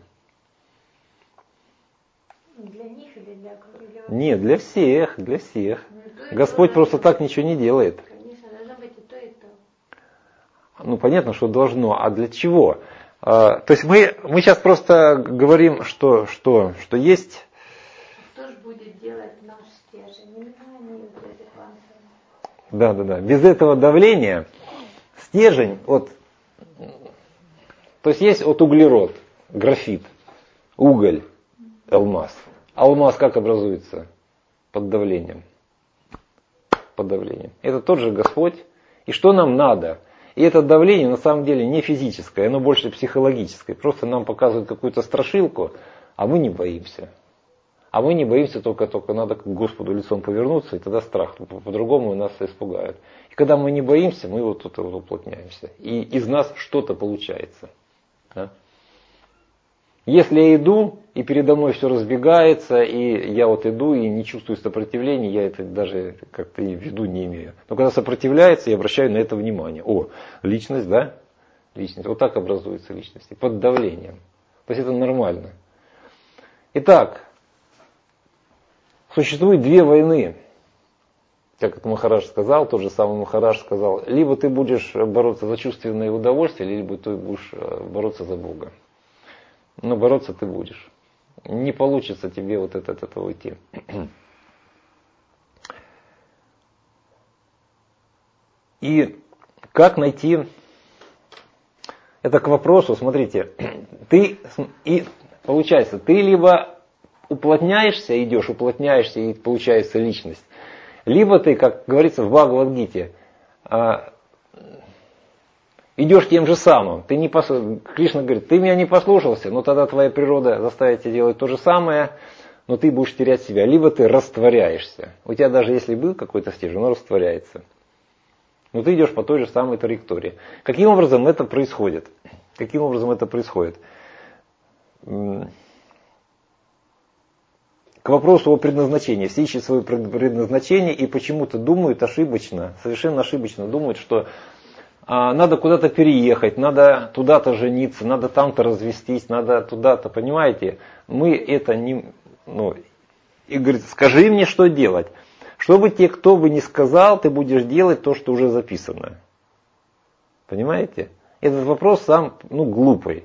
Для них или для кого? Нет, для всех, для всех. Господь просто так ничего не делает. Конечно, должно быть и то, и то. Понятно, что должно. А для чего? То есть мы сейчас просто говорим, что есть. Кто же будет делать наш стержень? Внимание, вот эти панцири. Да. Без этого давления стержень, то есть вот углерод, графит, уголь, алмаз. Алмаз как образуется? Под давлением. Под давлением. Это тот же Господь. И что нам надо? И это давление на самом деле не физическое, оно больше психологическое. Просто нам показывают какую-то страшилку, а мы не боимся. А мы не боимся, только надо к Господу лицом повернуться, и тогда страх. По-другому нас испугают. И когда мы не боимся, мы вот тут уплотняемся. И из нас что-то получается. Да? Если я иду, и передо мной все разбегается, и я иду и не чувствую сопротивления, я это даже как-то и в виду не имею. Но когда сопротивляется, я обращаю на это внимание. Личность, да? Личность. Вот так образуется личность. Под давлением. То есть это нормально. Итак, существует две войны. Как это Махарадж сказал, тот же самый Махарадж сказал, либо ты будешь бороться за чувственное удовольствие, либо ты будешь бороться за Бога. но бороться ты будешь. Не получится тебе вот от этого уйти. И как найти, это к вопросу, смотрите, получается, ты либо уплотняешься, идешь, уплотняешься и получается личность, либо ты, как говорится в Бхагавад-гите, идешь тем же самым. Кришна говорит, ты меня не послушался, но тогда твоя природа заставит тебя делать то же самое, но ты будешь терять себя. Либо ты растворяешься. У тебя даже если был какой-то стержень, он растворяется. Но ты идешь по той же самой траектории. Каким образом это происходит? Каким образом это происходит? К вопросу о предназначении. Все ищут свое предназначение и почему-то думают ошибочно, совершенно ошибочно думают, что надо куда-то переехать, надо туда-то жениться, надо там-то развестись, надо туда-то, понимаете? Мы это не... и говорит, скажи мне, что делать. Чтобы тебе кто бы ни сказал, ты будешь делать то, что уже записано. Понимаете? Этот вопрос сам, глупый.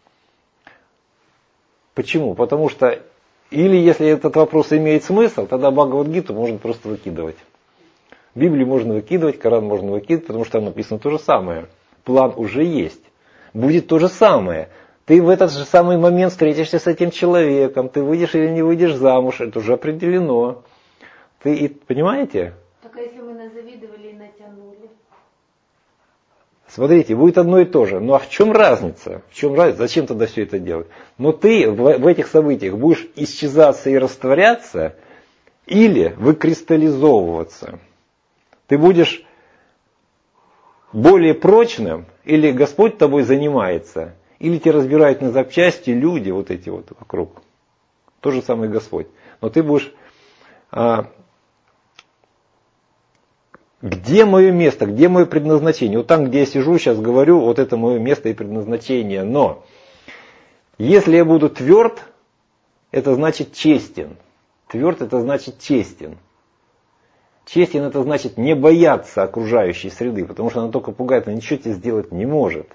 Почему? Потому что, или если этот вопрос имеет смысл, тогда Бхагавад-гиту можно просто выкидывать. Библию можно выкидывать, Коран можно выкидывать, потому что там написано то же самое. План уже есть. Будет то же самое. Ты в этот же самый момент встретишься с этим человеком, ты выйдешь или не выйдешь замуж, это уже определено. Понимаете? Только если мы назавидовали и натянули. Смотрите, будет одно и то же. Ну а в чем разница? В чем разница? Зачем тогда все это делать? Но ты в этих событиях будешь исчезаться и растворяться, или выкристаллизовываться. Ты будешь более прочным, или Господь тобой занимается, или тебя разбирают на запчасти люди вот эти вот вокруг. То же самое Господь. Но ты будешь... Где мое место, где мое предназначение? Вот там, где я сижу, сейчас говорю, вот это мое место и предназначение. Но если я буду тверд, это значит честен. Тверд это значит честен. Честен это значит не бояться окружающей среды, потому что она только пугает, она ничего тебе сделать не может.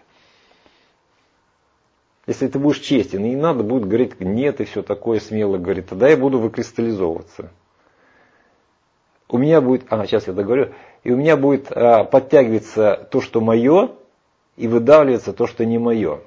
Если ты будешь честен, и не надо будет говорить нет и все такое смело говорить, тогда я буду выкристаллизовываться. У меня будет, сейчас я договорю, и у меня будет подтягиваться то, что мое, и выдавливаться то, что не мое.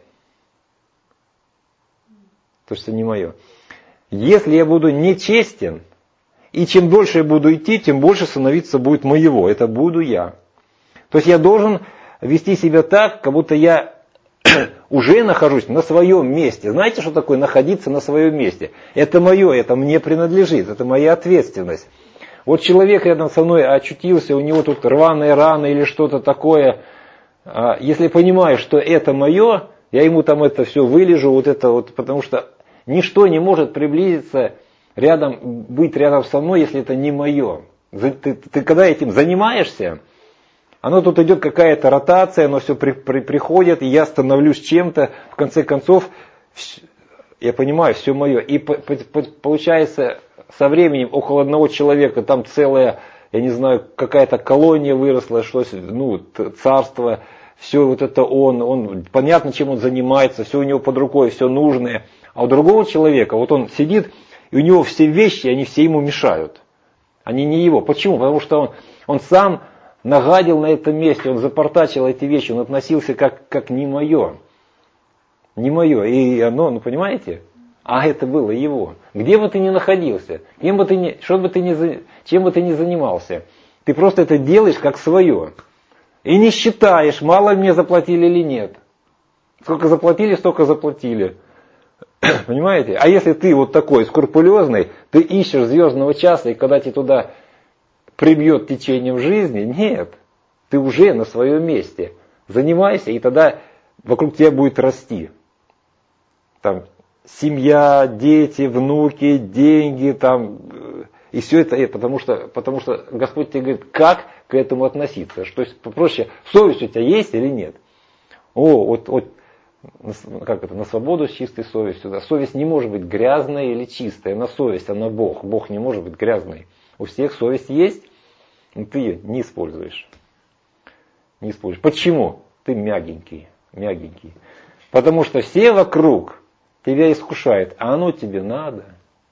То, что не мое. Если я буду нечестен, и чем дольше я буду идти, тем больше становиться будет моего. Это буду я. То есть я должен вести себя так, как будто я уже нахожусь на своем месте. Знаете, что такое находиться на своем месте? Это мое, это мне принадлежит, это моя ответственность. Вот человек рядом со мной очутился, у него тут рваная рана или что-то такое. Если понимаю, что это мое, я ему там это все вылежу, потому что ничто не может приблизиться, быть рядом со мной, если это не мое. Ты когда этим занимаешься, оно тут идет какая-то ротация, оно все приходит, и я становлюсь чем-то, в конце концов, я понимаю, все мое. И получается, со временем около одного человека там целая, я не знаю, какая-то колония выросла, царство, все вот это он, понятно, чем он занимается, все у него под рукой, все нужное. А у другого человека, вот он сидит, и у него все вещи, они все ему мешают. Они не его. Почему? Потому что он сам нагадил на этом месте, он запортачил эти вещи, он относился как не мое. Не мое. И оно, понимаете? А это было его. Где бы ты ни находился, чем бы ты ни занимался, ты просто это делаешь как свое. И не считаешь, мало мне заплатили или нет. Сколько заплатили, столько заплатили. Понимаете? А если ты вот такой скрупулезный, ты ищешь звездного часа, и когда тебя туда прибьет течением жизни, нет. Ты уже на своем месте. Занимайся, и тогда вокруг тебя будет расти. Там семья, дети, внуки, деньги, и все это, потому что Господь тебе говорит, как к этому относиться. То есть попроще, совесть у тебя есть или нет? На свободу с чистой совестью. Да. Совесть не может быть грязной или чистой, она совесть, она Бог. Бог не может быть грязной. У всех совесть есть, но ты ее не используешь. Не используешь. Почему? Ты мягенький. Потому что все вокруг тебя искушает, а оно тебе надо.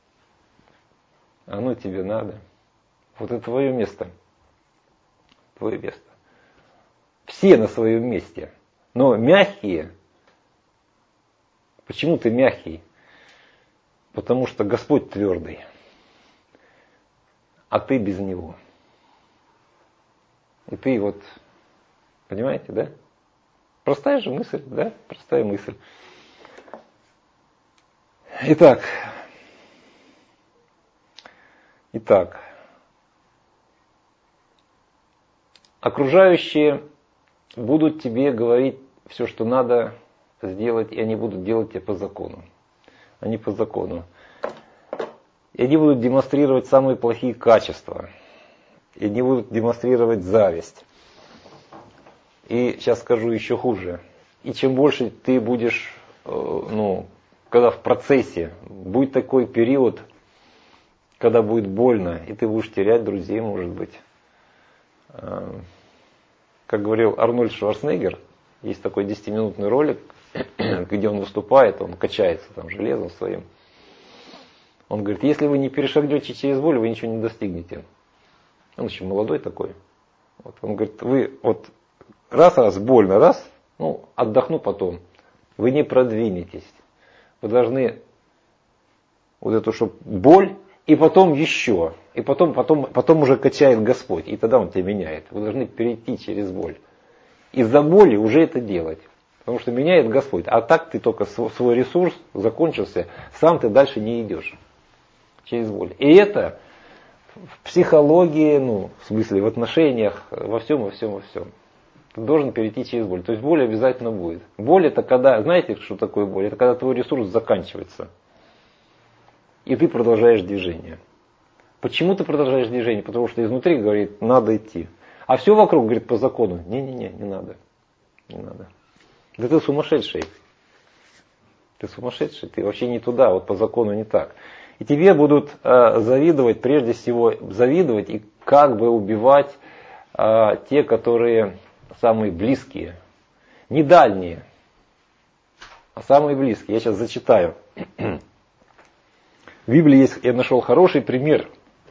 Оно тебе надо. Вот это твое место. Твое место. Все на своем месте. Но мягкие. Почему ты мягкий? Потому что Господь твердый. А ты без Него. И ты вот, понимаете, да? Простая же мысль, да? Простая мысль. Итак, окружающие будут тебе говорить все, что надо сделать, и они будут делать тебе по закону. Они по закону. И они будут демонстрировать самые плохие качества. И они будут демонстрировать зависть. И сейчас скажу еще хуже. И чем больше ты будешь, когда в процессе, будет такой период, когда будет больно, и ты будешь терять друзей, может быть. Как говорил Арнольд Шварценеггер, есть такой 10-минутный ролик, где он выступает, он качается там железом своим. Он говорит, если вы не перешагнете через боль, вы ничего не достигнете. Он еще молодой такой. Вот. Он говорит, вы вот раз больно, отдохну потом. Вы не продвинетесь. Вы должны вот эту, чтобы боль, и потом еще. И потом уже качает Господь. И тогда Он тебя меняет. Вы должны перейти через боль. Из-за боли уже это делать. Потому что меняет Господь. А так ты только свой ресурс закончился, сам ты дальше не идешь. Через боль. И это в психологии, в смысле в отношениях, во всем. Ты должен перейти через боль. То есть боль обязательно будет. Боль это когда, знаете, что такое боль? Это когда твой ресурс заканчивается. И ты продолжаешь движение. Почему ты продолжаешь движение? Потому что изнутри говорит, надо идти. А все вокруг говорит по закону, не надо. Не надо. Да ты сумасшедший. Ты сумасшедший, ты вообще не туда, вот по закону не так. И тебе будут завидовать, прежде всего завидовать и как бы убивать те, которые самые близкие. Не дальние, а самые близкие. Я сейчас зачитаю. В Библии есть, я нашел хороший пример.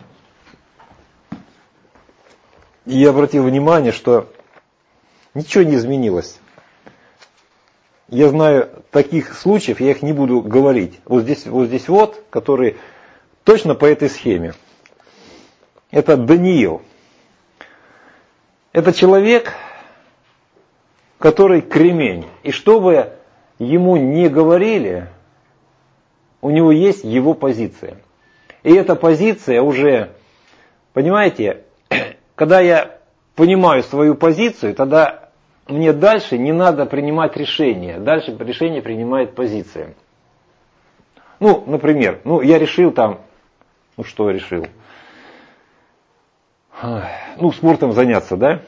И я обратил внимание, что ничего не изменилось. Я знаю таких случаев, я их не буду говорить. Вот здесь, который точно по этой схеме. Это Даниил. Это человек, который кремень. И что бы ему не говорили, у него есть его позиция. И эта позиция уже, понимаете, когда я понимаю свою позицию, тогда мне дальше не надо принимать решение. Дальше решение принимает позиция. Например, я решил что решил? Спортом заняться, да?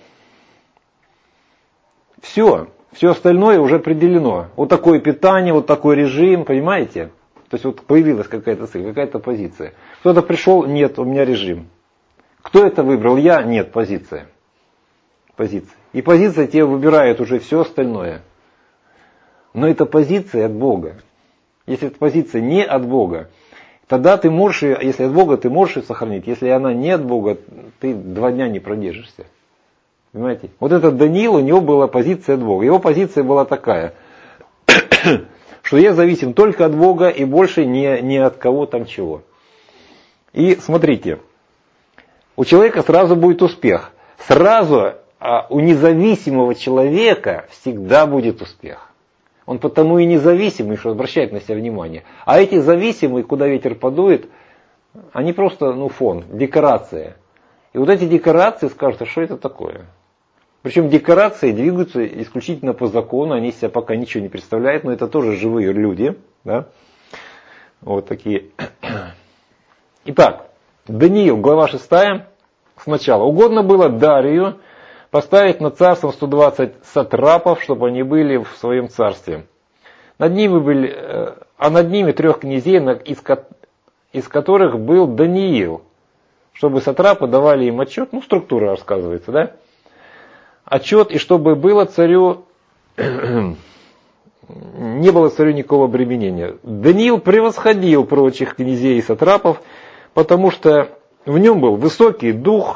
Все остальное уже определено. Вот такое питание, вот такой режим, понимаете? То есть вот появилась какая-то цель, какая-то позиция. Кто-то пришел, нет, у меня режим. Кто это выбрал? Я? Нет, позиция. И позиция тебе выбирает уже все остальное. Но это позиция от Бога. Если эта позиция не от Бога, тогда ты можешь ее, если от Бога, ты можешь ее сохранить. Если она не от Бога, ты 2 дня не продержишься. Понимаете? Вот этот Даниил, у него была позиция от Бога. Его позиция была такая, что я зависим только от Бога и больше не от кого там чего. И смотрите, у человека сразу будет успех. Сразу у независимого человека всегда будет успех. Он потому и независимый, что обращает на себя внимание. А эти зависимые, куда ветер подует, они просто фон, декорация. И вот эти декорации скажут, а что это такое? Причем декорации двигаются исключительно по закону, они себя пока ничего не представляют, но это тоже живые люди. Да? Вот такие. Итак, Даниил, глава 6, сначала. Угодно было Дарию поставить над царством 120 сатрапов, чтобы они были в своем царстве. Над ними 3 князей, из которых был Даниил, чтобы сатрапы давали им отчет, структура рассказывается, да? Отчет, и чтобы было царю не не было царю никакого обременения. Даниил превосходил прочих князей и сатрапов, потому что в нем был высокий дух,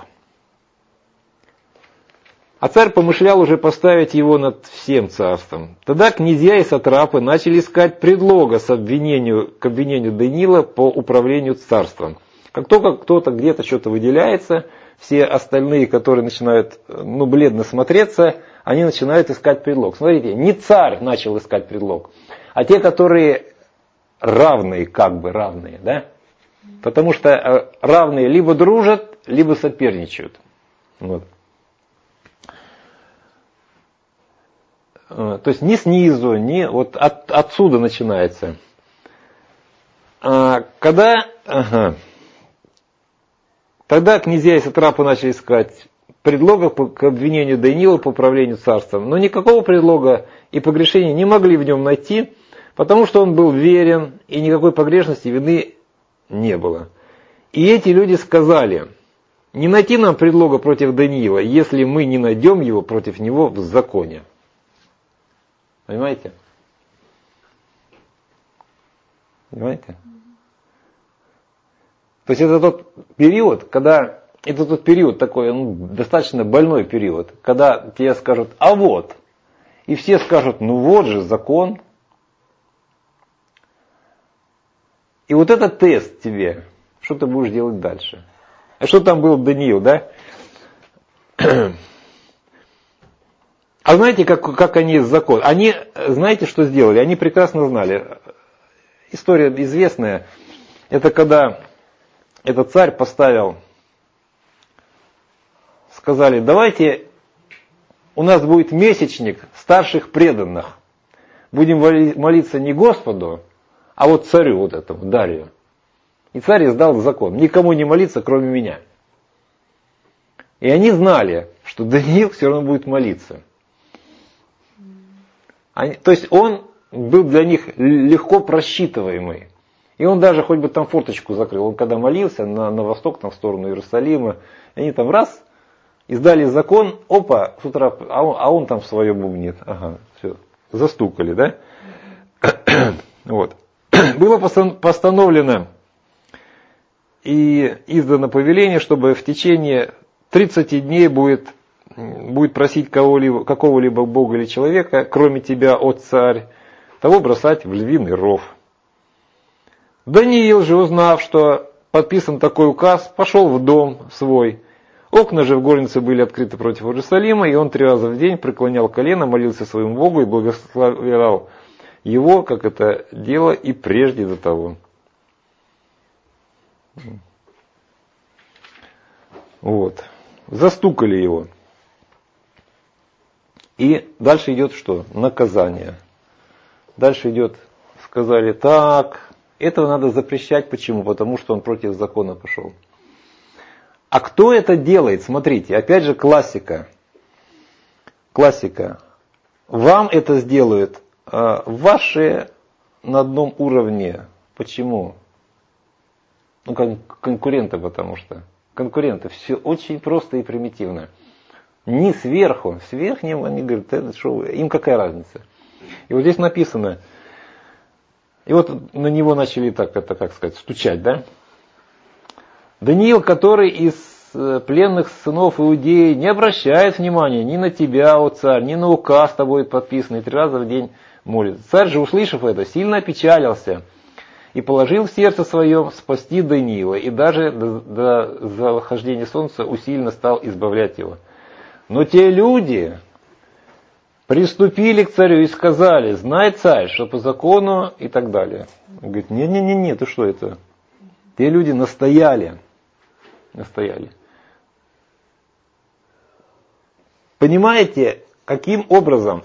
а царь помышлял уже поставить его над всем царством. Тогда князья и сатрапы начали искать предлога к обвинению Даниила по управлению царством. Как только кто-то где-то что-то выделяется, все остальные, которые начинают бледно смотреться, они начинают искать предлог. Смотрите, не царь начал искать предлог, а те, которые равные, как бы равные, да? Потому что равные либо дружат, либо соперничают. Вот. То есть не снизу, не вот отсюда начинается. Тогда князья и сатрапы начали искать предлога к обвинению Даниила по управлению царством, но никакого предлога и погрешения не могли в нем найти, потому что он был верен и никакой погрешности, вины не было. И эти люди сказали: не найти нам предлога против Даниила, если мы не найдем его против него в законе. Понимаете? Понимаете? То есть это тот период, такой, достаточно больной период, когда тебе скажут: а вот. И все скажут: ну вот же закон. И вот этот тест тебе, что ты будешь делать дальше. А что там был Даниил, да? А знаете, как они закон? Они, знаете, что сделали? Они прекрасно знали. История известная. Это когда этот царь поставил, сказали: давайте, у нас будет месячник старших преданных. Будем молиться не Господу, а вот царю вот этому, Дарию. И царь издал закон: никому не молиться, кроме меня. И они знали, что Даниил все равно будет молиться. То есть он был для них легко просчитываемый. И он даже хоть бы там форточку закрыл. Он когда молился на восток, там в сторону Иерусалима, они там раз издали закон, опа, с утра, а он там свое бубнит. Ага, все, застукали, да? Вот. Было постановлено и издано повеление, чтобы в течение 30 дней будет просить какого-либо бога или человека, кроме тебя, о царь, того бросать в львиный ров. Даниил же, узнав, что подписан такой указ, пошел в дом свой. Окна же в горнице были открыты против Иерусалима, и он 3 раза в день преклонял колено, молился своему Богу и благословлял его, как это дело и прежде до того. Вот. Застукали его. И дальше идет что? Наказание. Дальше идет, сказали: так, этого надо запрещать. Почему? Потому что он против закона пошел. А кто это делает? Смотрите, опять же классика. Классика. Вам это сделают ваши на одном уровне. Почему? Конкуренты, потому что. Конкуренты. Все очень просто и примитивно. Не сверху. С верхним они говорят: это что, им какая разница? И вот здесь написано. И вот на него начали стучать, да? Даниил, который из пленных сынов Иудеи, не обращает внимания ни на тебя, о царь, ни на указ тобой подписанный, 3 раза в день молится. Царь же, услышав это, сильно опечалился и положил в сердце своем спасти Даниила, и даже до захождения солнца усиленно стал избавлять его. Но те люди приступили к царю и сказали: знай, царь, что по закону и так далее. Он говорит: не, ты что это? Те люди настояли. Понимаете, каким образом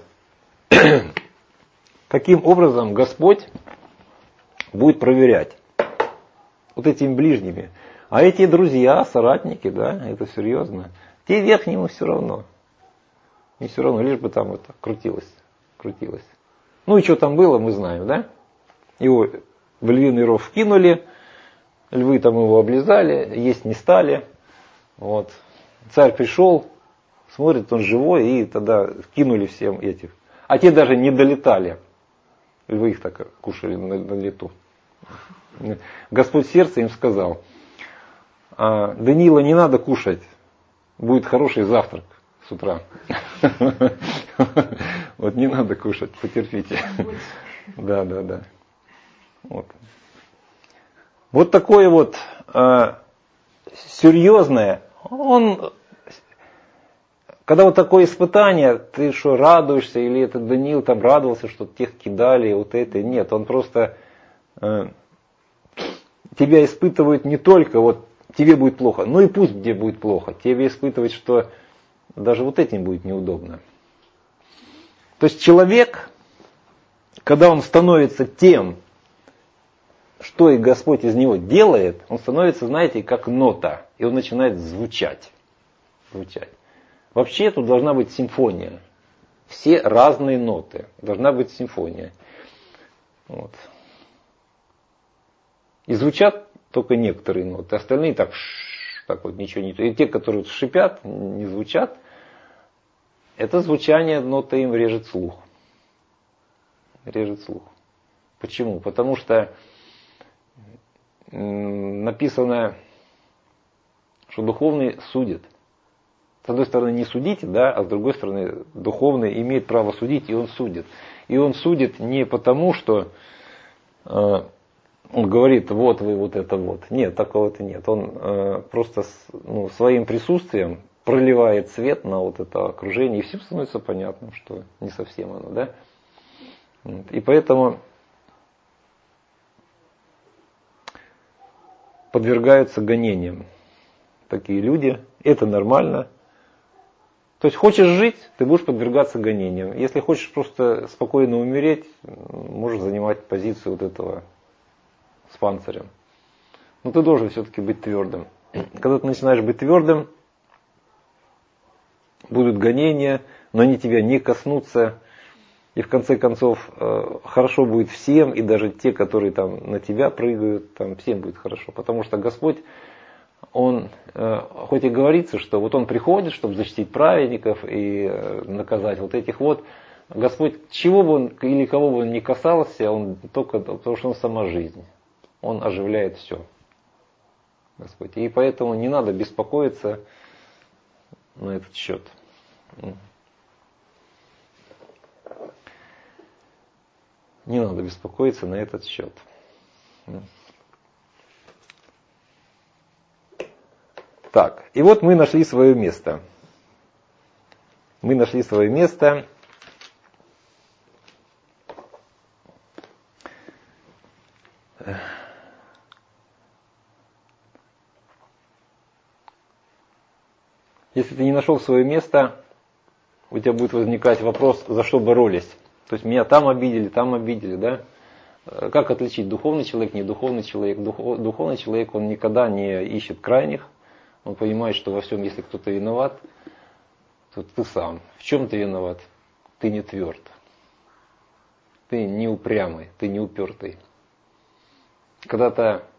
Господь будет проверять вот этими ближними? А эти друзья, соратники, да, это серьезно. Те верхнему все равно. Не все равно, лишь бы там это крутилось. Ну и что там было, мы знаем, да? Его в львиный ров кинули, львы там его облизали, есть не стали. Вот. Царь пришел, смотрит, он живой, и тогда кинули всем этих. А те даже не долетали. Или вы их так кушали на лету? Господь сердце им сказал: Даниила не надо кушать, будет хороший завтрак с утра. Вот не надо кушать, потерпите. Да. Вот такое вот серьезное. Когда вот такое испытание, ты что, радуешься, или этот Даниил там радовался, что тех кидали, вот это, нет, он просто тебя испытывает не только вот тебе будет плохо, но и пусть тебе будет плохо, тебе испытывает, что даже вот этим будет неудобно. То есть человек, когда он становится тем, что и Господь из него делает, он становится, знаете, как нота, и он начинает звучать. Вообще тут должна быть симфония. Все разные ноты. Должна быть симфония. Вот. И звучат только некоторые ноты. Остальные так вот ничего не... И те, которые шипят, не звучат, это звучание ноты им режет слух. Почему? Потому что написано, что духовный судит. С одной стороны, не судите, да, а с другой стороны, духовный имеет право судить, и он судит. И он судит не потому, что он говорит, вот вы, вот это вот. Нет, такого-то нет. Он просто своим присутствием проливает свет на вот это окружение, и всем становится понятным, что не совсем оно, да. И поэтому подвергаются гонениям такие люди. Это нормально. То есть хочешь жить, ты будешь подвергаться гонениям. Если хочешь просто спокойно умереть, можешь занимать позицию вот этого с панцирем. Но ты должен все-таки быть твердым. Когда ты начинаешь быть твердым, будут гонения, но они тебя не коснутся. И в конце концов хорошо будет всем, и даже те, которые там на тебя прыгают, там всем будет хорошо. Потому что Господь, Он, хоть и говорится, что вот Он приходит, чтобы защитить праведников и наказать вот этих вот, Господь, чего бы Он или кого бы Он ни касался, Он только потому, что Он сама жизнь. Он оживляет все. Господь. И поэтому не надо беспокоиться на этот счет. Не надо беспокоиться на этот счет. Так, и вот мы нашли свое место. Если ты не нашел свое место, у тебя будет возникать вопрос, за что боролись. То есть меня там обидели, да? Как отличить духовный человек, недуховный человек? Духовный человек, он никогда не ищет крайних. Он понимает, что во всем, если кто-то виноват, то ты сам. В чем ты виноват? Ты не тверд. Ты не упрямый, ты не упертый. Когда-то,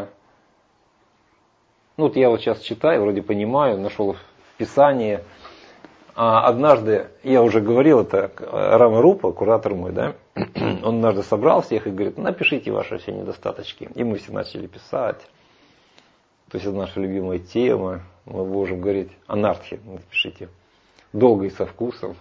вот я вот сейчас читаю, вроде понимаю, нашел в Писании. А однажды, я уже говорил, это Рама Рупа, куратор мой, да, он однажды собрал всех и говорит, напишите ваши все недостаточки. И мы все начали писать. То есть это наша любимая тема. Мы можем говорить анархия, напишите. Долго и со вкусом.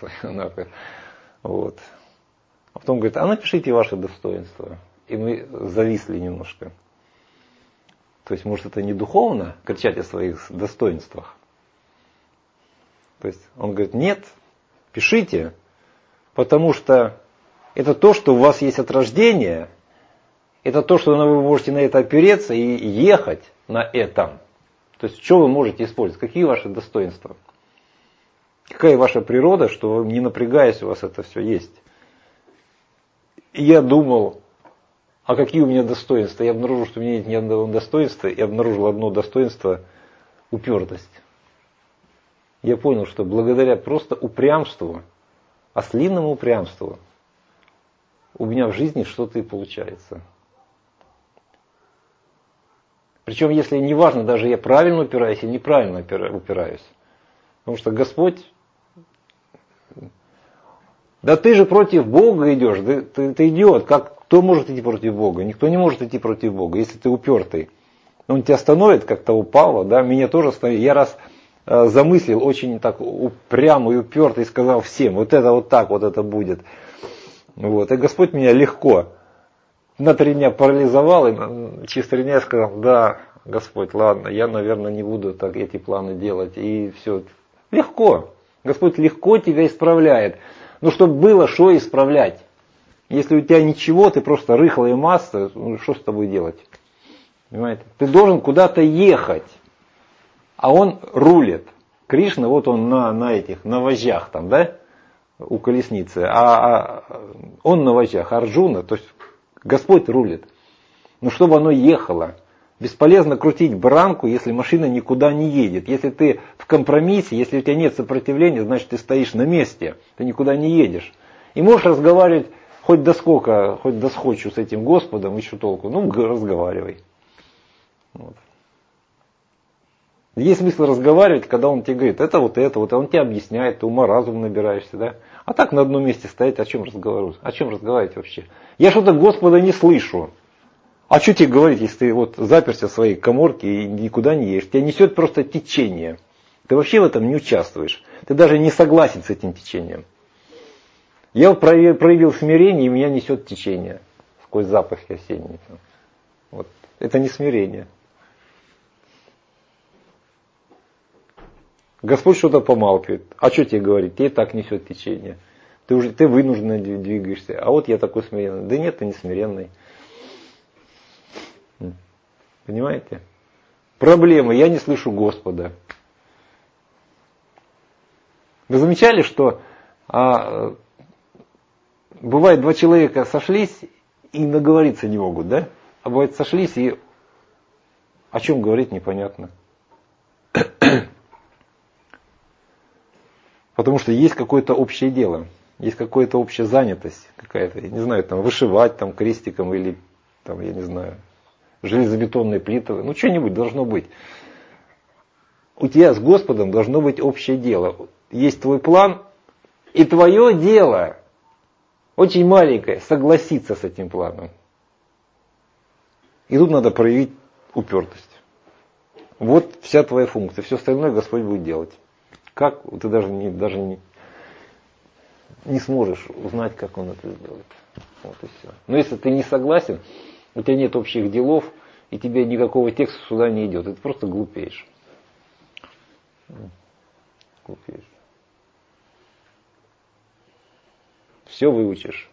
Вот. А потом говорит, а напишите ваши достоинства. И мы зависли немножко. То есть, может, это не духовно кричать о своих достоинствах. То есть он говорит, нет, пишите, потому что это то, что у вас есть от рождения, это то, что вы можете на это опереться и ехать на этом. То есть что вы можете использовать, какие ваши достоинства, какая ваша природа, что не напрягаясь у вас это все есть. И я думал, а какие у меня достоинства? Я обнаружил, что у меня нет ни одного достоинства, и обнаружил одно достоинство – упертость. Я понял, что благодаря просто упрямству, ослинному упрямству, у меня в жизни что-то и получается. Причем, если не важно, даже я правильно упираюсь или неправильно упираюсь. Потому что Господь, Да ты же против Бога идешь, ты идиот. Кто может идти против Бога? Никто не может идти против Бога, если ты упертый. Он тебя остановит, как того Павла, да, меня тоже остановит. Я раз замыслил очень так упрямо и уперто и сказал всем, вот это вот так вот это будет. Вот. И Господь меня легко на 3 дня парализовал, и через 3 дня я сказал, да, Господь, ладно, я, наверное, не буду так эти планы делать. И все. Легко. Господь легко тебя исправляет. Но чтобы было что исправлять. Если у тебя ничего, ты просто рыхлая масса, ну, что с тобой делать? Понимаете? Ты должен куда-то ехать. А он рулит. Кришна, вот он на вожжах там, да? У колесницы. А он на вожжах. Арджуна, то есть Господь рулит. Но чтобы оно ехало. Бесполезно крутить баранку, если машина никуда не едет. Если ты в компромиссе, если у тебя нет сопротивления, значит ты стоишь на месте. Ты никуда не едешь. И можешь разговаривать хоть до сколько, хоть до схочу с этим Господом, еще толку. Ну, разговаривай. Вот. Есть смысл разговаривать, когда он тебе говорит, это вот, а он тебе объясняет, ты ума-разум набираешься, да? А так на одном месте стоять, о чем разговаривать? О чем разговаривать вообще? Я что-то Господа не слышу. А что тебе говорить, если ты вот заперся в своей каморке и никуда не едешь? Тебя несет просто течение. Ты вообще в этом не участвуешь. Ты даже не согласен с этим течением. Я проявил смирение, и меня несет течение. Сквозь запахи осенние. Вот. Это не смирение. Господь что-то помалкивает. А что тебе говорить? Тебе и так несет течение. Ты вынужденно двигаешься. А вот я такой смиренный. Да нет, ты не смиренный. Понимаете? Проблема, я не слышу Господа. Вы замечали, что бывает 2 человека сошлись и наговориться не могут, да? А бывает сошлись и о чем говорить непонятно. Потому что есть какое-то общее дело, есть какая-то общая занятость какая-то, я не знаю, там вышивать там крестиком или там, я не знаю, железобетонные плиты, ну что-нибудь должно быть. У тебя с Господом должно быть общее дело. Есть твой план, и твое дело, очень маленькое, согласиться с этим планом. И тут надо проявить упертость. Вот вся твоя функция, все остальное Господь будет делать. Как? Ты даже не сможешь узнать, как Он это сделает. Вот и все. Но если ты не согласен, у тебя нет общих делов, и тебе никакого текста сюда не идет. Ты просто глупеешь. Глупеешь. Все выучишь.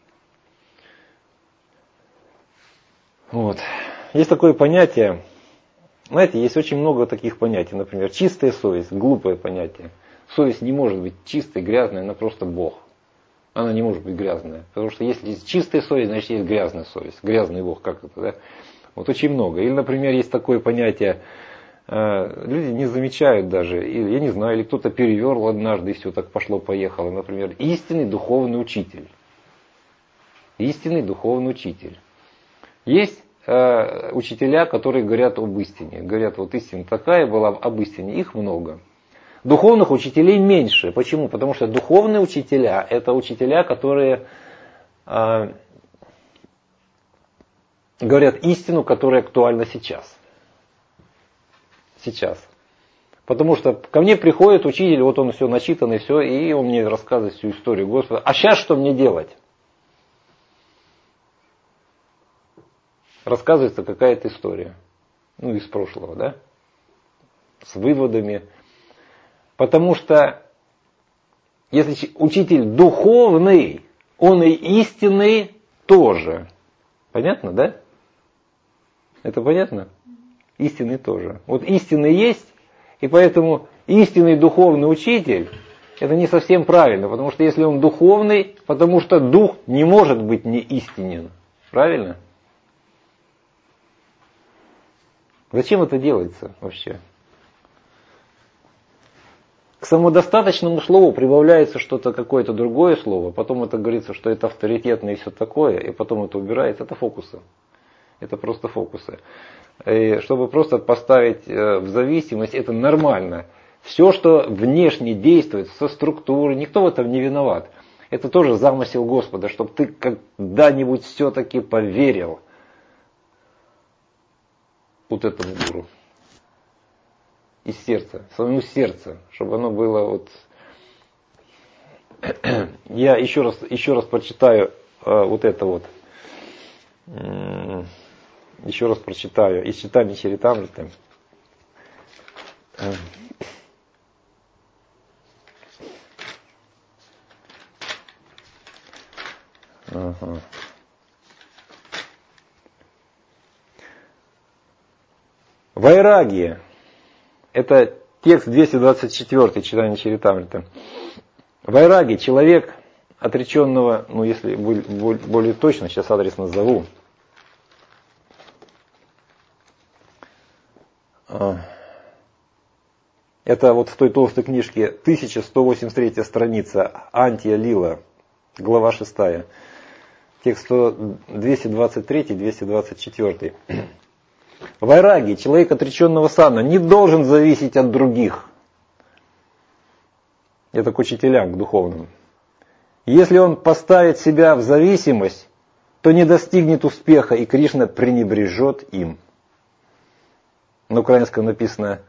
Вот. Есть такое понятие, знаете, есть очень много таких понятий. Например, чистая совесть, глупое понятие. Совесть не может быть чистой, грязной, она просто Бог. Она не может быть грязная. Потому что если есть чистая совесть, значит есть грязная совесть. Грязный Бог, как это, да? Вот очень много. Или, например, есть такое понятие, люди не замечают даже, или, я не знаю, или кто-то переверл однажды, и все так пошло-поехало. Например, истинный духовный учитель. Истинный духовный учитель. Есть учителя, которые говорят об истине. Говорят, вот истина такая была, об истине. Их много. Духовных учителей меньше. Почему? Потому что духовные учителя – это учителя, которые говорят истину, которая актуальна сейчас. Сейчас. Потому что ко мне приходит учитель, вот он все начитанный, все, и он мне рассказывает всю историю Господа. А сейчас что мне делать? Рассказывается какая-то история. Ну, из прошлого, да? С выводами. Потому что, если учитель духовный, он и истинный тоже. Понятно, да? Это понятно? Истинный тоже. Вот истинный есть, и поэтому истинный духовный учитель, это не совсем правильно, потому что если он духовный, потому что дух не может быть не истинен. Правильно? Зачем это делается вообще? К самодостаточному слову прибавляется что-то, какое-то другое слово, потом это говорится, что это авторитетно и все такое, и потом это убирается. Это фокусы. Это просто фокусы. И чтобы просто поставить в зависимость, это нормально. Все, что внешне действует, со структурой, никто в этом не виноват. Это тоже замысел Господа, чтобы ты когда-нибудь все-таки поверил вот этому гуру. Из сердца, своему сердцу, чтобы оно было вот... Я еще раз прочитаю вот это вот. Еще раз прочитаю из Читания Чаритамриты. Ага. Вайрагия. Это текст 224 Читания Чаритамриты. Вайраги, человек отреченного, ну если более точно, сейчас адрес назову. Это вот в той толстой книжке 1183 страница Антия Лила, глава 6. Текст 223-224. Вайраги, человек отреченного сана, не должен зависеть от других. Это к учителям, к духовным. Если он поставит себя в зависимость, то не достигнет успеха, и Кришна пренебрежет им. На украинском написано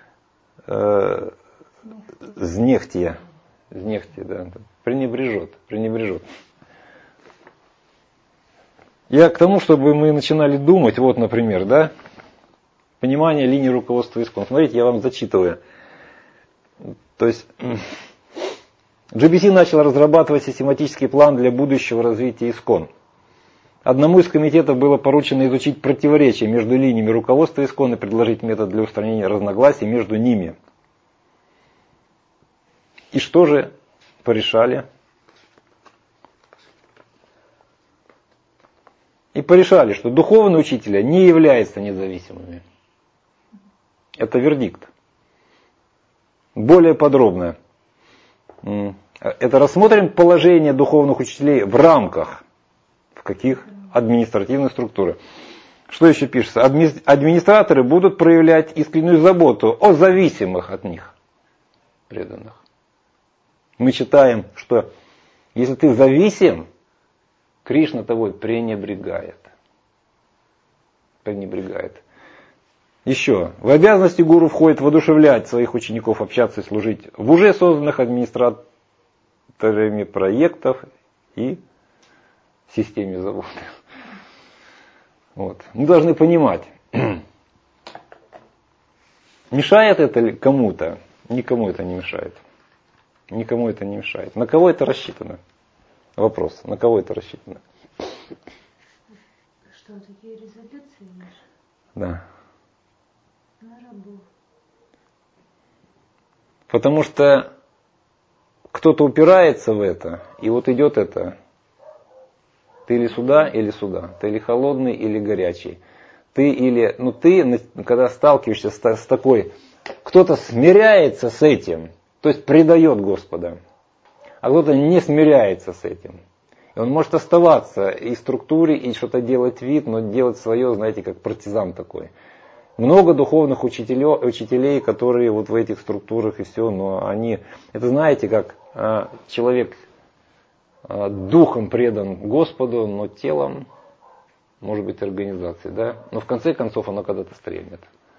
знехтия. Знехтия, да. Пренебрежет. Я к тому, чтобы мы начинали думать, вот, например, да, понимание линии руководства ИСККОН. Смотрите, я вам зачитываю. То есть GBC начал разрабатывать систематический план для будущего развития ИСККОН. Одному из комитетов было поручено изучить противоречия между линиями руководства ИСККОН и предложить метод для устранения разногласий между ними. И что же порешали? И порешали, что духовные учителя не являются независимыми. Это вердикт. Более подробно. Это рассмотрим положение духовных учителей в рамках. В каких? Административной структуры. Что еще пишется? Администраторы будут проявлять искреннюю заботу о зависимых от них преданных. Мы читаем, что если ты зависим, Кришна тобой пренебрегает. Еще. В обязанности гуру входит воодушевлять своих учеников общаться и служить в уже созданных администраторами проектов и системе завода. Вот. Мы должны понимать, мешает это кому-то? Никому это не мешает. Никому это не мешает. На кого это рассчитано? Вопрос. На кого это рассчитано? Что, такие резолюции имеешь? Да. На рабов. Потому что кто-то упирается в это, и вот идет это. Ты или сюда, или сюда. Ты или холодный, или горячий. Ты, когда сталкиваешься с такой, кто-то смиряется с этим, то есть предает Господа, а кто-то не смиряется с этим. И он может оставаться и в структуре, и что-то делать вид, но делать свое, знаете, как партизан такой. Много духовных учителей, которые вот в этих структурах и все, но они, это знаете, как человек духом предан Господу, но телом, может быть, организацией, да? Но в конце концов оно когда-то стрельнет.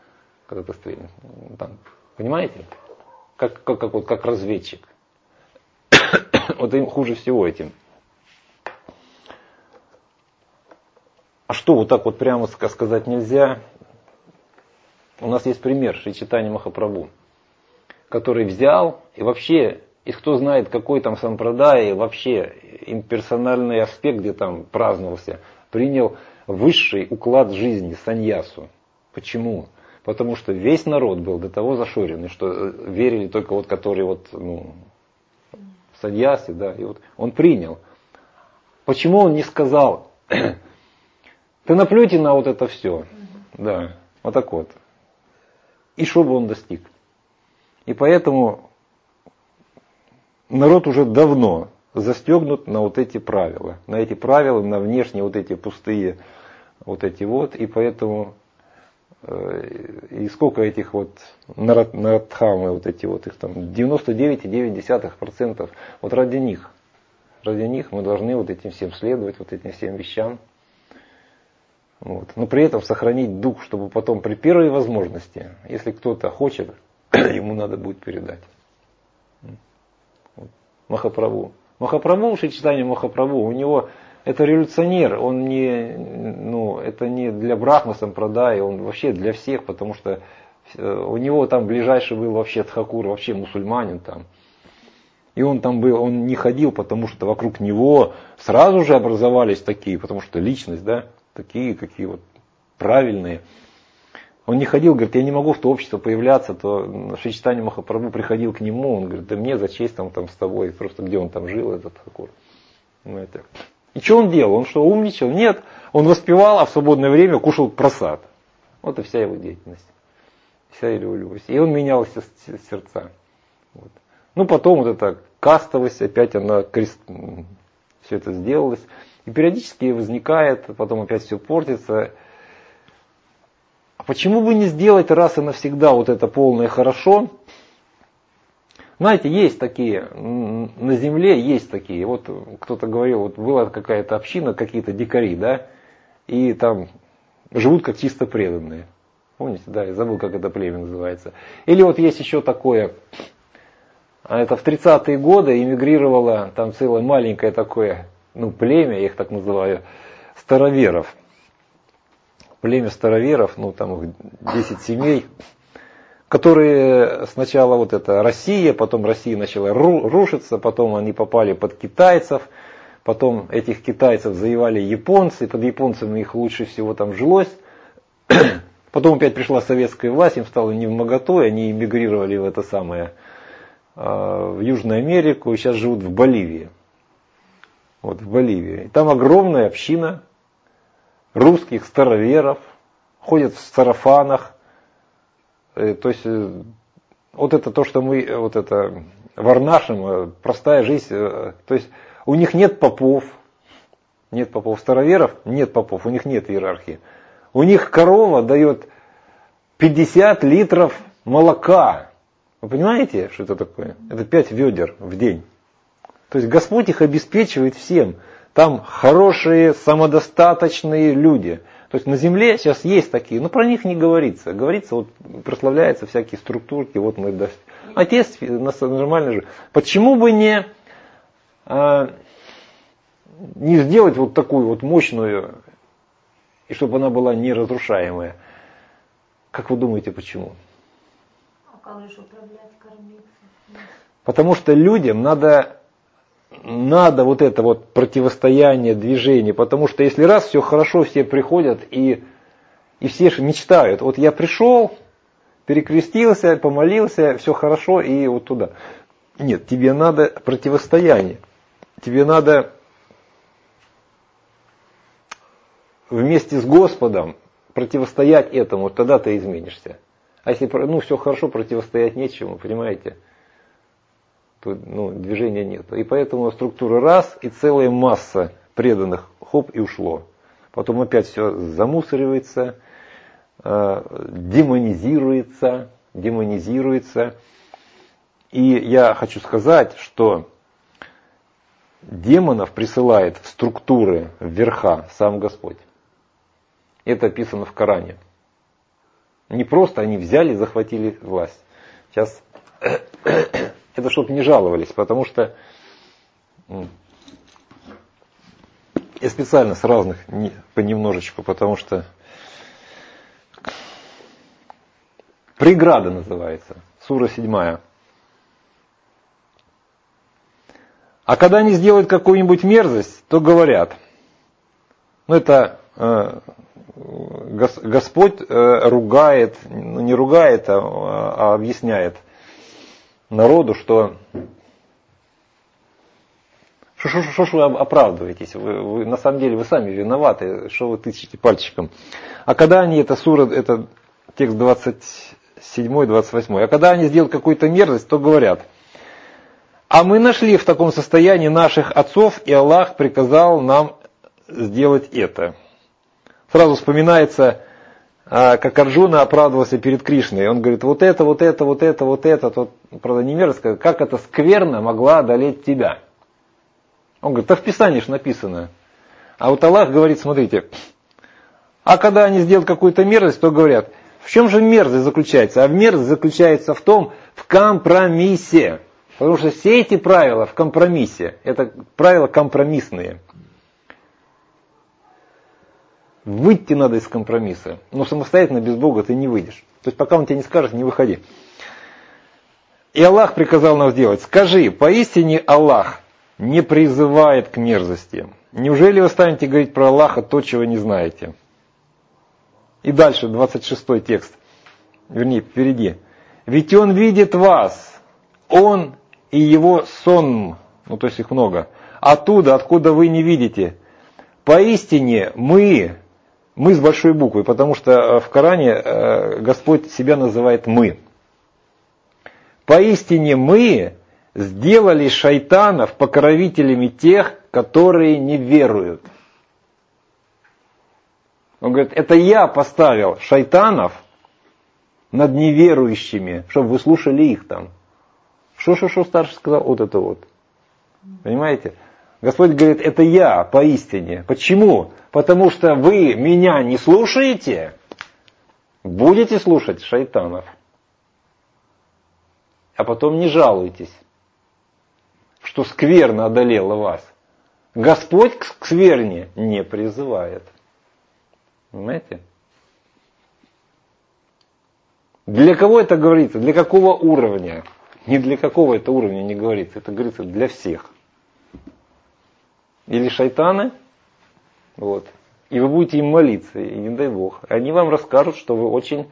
Там, понимаете? Как разведчик. Вот им хуже всего этим. А что вот так вот прямо сказать нельзя? У нас есть пример Шри Чайтанья Махапрабху, который взял и вообще, и кто знает, какой там сампрадай, вообще имперсональный аспект, где там праздновался, принял высший уклад жизни, саньясу. Почему? Потому что весь народ был до того зашоренный, что верили только вот которые саньяси, да, и вот он принял. Почему он не сказал, ты наплюйте на вот это все, да, вот так вот. И что бы он достиг? И поэтому народ уже давно застегнут на вот эти правила. На эти правила, на внешние вот эти пустые вот эти вот. И поэтому и сколько этих вот нарадхамы, вот эти вот их там 99,9%, вот ради них Ради них мы должны вот этим всем следовать, вот этим всем вещам. Вот. Но при этом сохранить дух, чтобы потом при первой возможности, если кто-то хочет, ему надо будет передать. Вот. Махапрабху. Махапрабху, Шри-Чайтанья Махапрабху, у него это революционер, он не, это не для Брахма Сампрадай, он вообще для всех, потому что у него там ближайший был вообще Тхакур, вообще мусульманин там. И он там был, он не ходил, потому что вокруг него сразу же образовались такие, потому что личность, да, такие, какие вот правильные. Он не ходил, говорит, я не могу в то общество появляться, то Шри-Чайтанья Махапрабху приходил к нему, он говорит, да мне за честь там с тобой, просто где он там жил, этот Тхакур. И что он делал? Он что, умничал? Нет, он воспевал, а в свободное время кушал прасад. Вот и вся его деятельность, вся его любовь. И он менял сердца. Вот. Ну, потом вот эта кастовость, опять она, все это сделалось. И периодически возникает, потом опять все портится. А почему бы не сделать раз и навсегда вот это полное хорошо? Знаете, есть такие, на земле есть такие. Вот кто-то говорил, вот была какая-то община, какие-то дикари, да, и там живут как чисто преданные. Помните, да, я забыл, как это племя называется. Или вот есть еще такое, это в 30-е годы эмигрировало, там целое маленькое такое, племя, я их так называю, староверов. Племя староверов, там их 10 семей, которые сначала вот это Россия, потом Россия начала рушиться, потом они попали под китайцев, потом этих китайцев завоевали японцы, под японцами их лучше всего там жилось. Потом опять пришла советская власть, им стало невмоготу, и они эмигрировали в это самое, в Южную Америку, и сейчас живут в Боливии. Вот в Боливии. И там огромная община русских староверов, ходят в сарафанах. То есть, вот это то, что мы, вот это варнашим, простая жизнь, то есть, у них нет попов, староверов нет попов, у них нет иерархии. У них корова дает 50 литров молока. Вы понимаете, что это такое? Это 5 ведер в день. То есть Господь их обеспечивает всем. Там хорошие, самодостаточные люди. То есть на земле сейчас есть такие, но про них не говорится. Говорится, вот прославляются всякие структурки, вот мы отец нормально же. Почему бы не сделать вот такую вот мощную, и чтобы она была неразрушаемая? Как вы думаете, почему? А как же управлять, кормиться? Потому что людям надо вот это вот противостояние, движение, потому что если раз все хорошо, все приходят и все мечтают, вот я пришел, перекрестился, помолился, все хорошо и вот туда. Нет, тебе надо противостояние, тебе надо вместе с Господом противостоять этому, тогда ты изменишься. А если все хорошо, противостоять нечему, понимаете? Движения нет. И поэтому структура раз, и целая масса преданных, хоп, и ушло. Потом опять все замусоривается, демонизируется. И я хочу сказать, что демонов присылает в структуры, в верха сам Господь. Это описано в Коране. Не просто они взяли и захватили власть. Сейчас... Это чтобы не жаловались, потому что я специально с разных понемножечку, потому что преграда называется, сура 7. А когда они сделают какую-нибудь мерзость, то говорят, это Господь ругает, не ругает, а объясняет народу, что вы оправдываетесь, вы на самом деле вы сами виноваты, что вы тычете пальчиком. А когда они, это сура, это текст 27-28, а когда они сделают какую-то мерзость, то говорят, а мы нашли в таком состоянии наших отцов, и Аллах приказал нам сделать это. Сразу вспоминается, как Арджуна оправдывался перед Кришной. Он говорит, вот это, тот, правда, не мерзко, как эта скверна могла одолеть тебя? Он говорит, да в Писании ж написано. А вот Аллах говорит, смотрите, а когда они сделают какую-то мерзость, то говорят, в чем же мерзость заключается? А мерзость заключается в компромиссе. Потому что все эти правила в компромиссе, это правила компромиссные. Выйти надо из компромисса. Но самостоятельно без Бога ты не выйдешь. То есть пока Он тебе не скажет, не выходи. И Аллах приказал нам сделать. Скажи, поистине Аллах не призывает к мерзости. Неужели вы станете говорить про Аллаха то, чего не знаете? И дальше, 26 текст. Вернее, впереди. Ведь Он видит вас. Он и Его сон. Ну, то есть их много. Оттуда, откуда вы не видите. Поистине мы с большой буквы, потому что в Коране Господь себя называет «мы». Поистине мы сделали шайтанов покровителями тех, которые не веруют. Он говорит, это я поставил шайтанов над неверующими, чтобы вы слушали их там. Что старший сказал? Вот это вот. Понимаете? Господь говорит, это я поистине. Почему? Потому что вы меня не слушаете, будете слушать шайтанов. А потом не жалуйтесь, что скверна одолела вас. Господь к скверне не призывает. Понимаете? Для кого это говорится? Для какого уровня? Не для какого это уровня не говорится. Это говорится для всех. Или шайтаны, вот, и вы будете им молиться, и не дай Бог. Они вам расскажут, что вы очень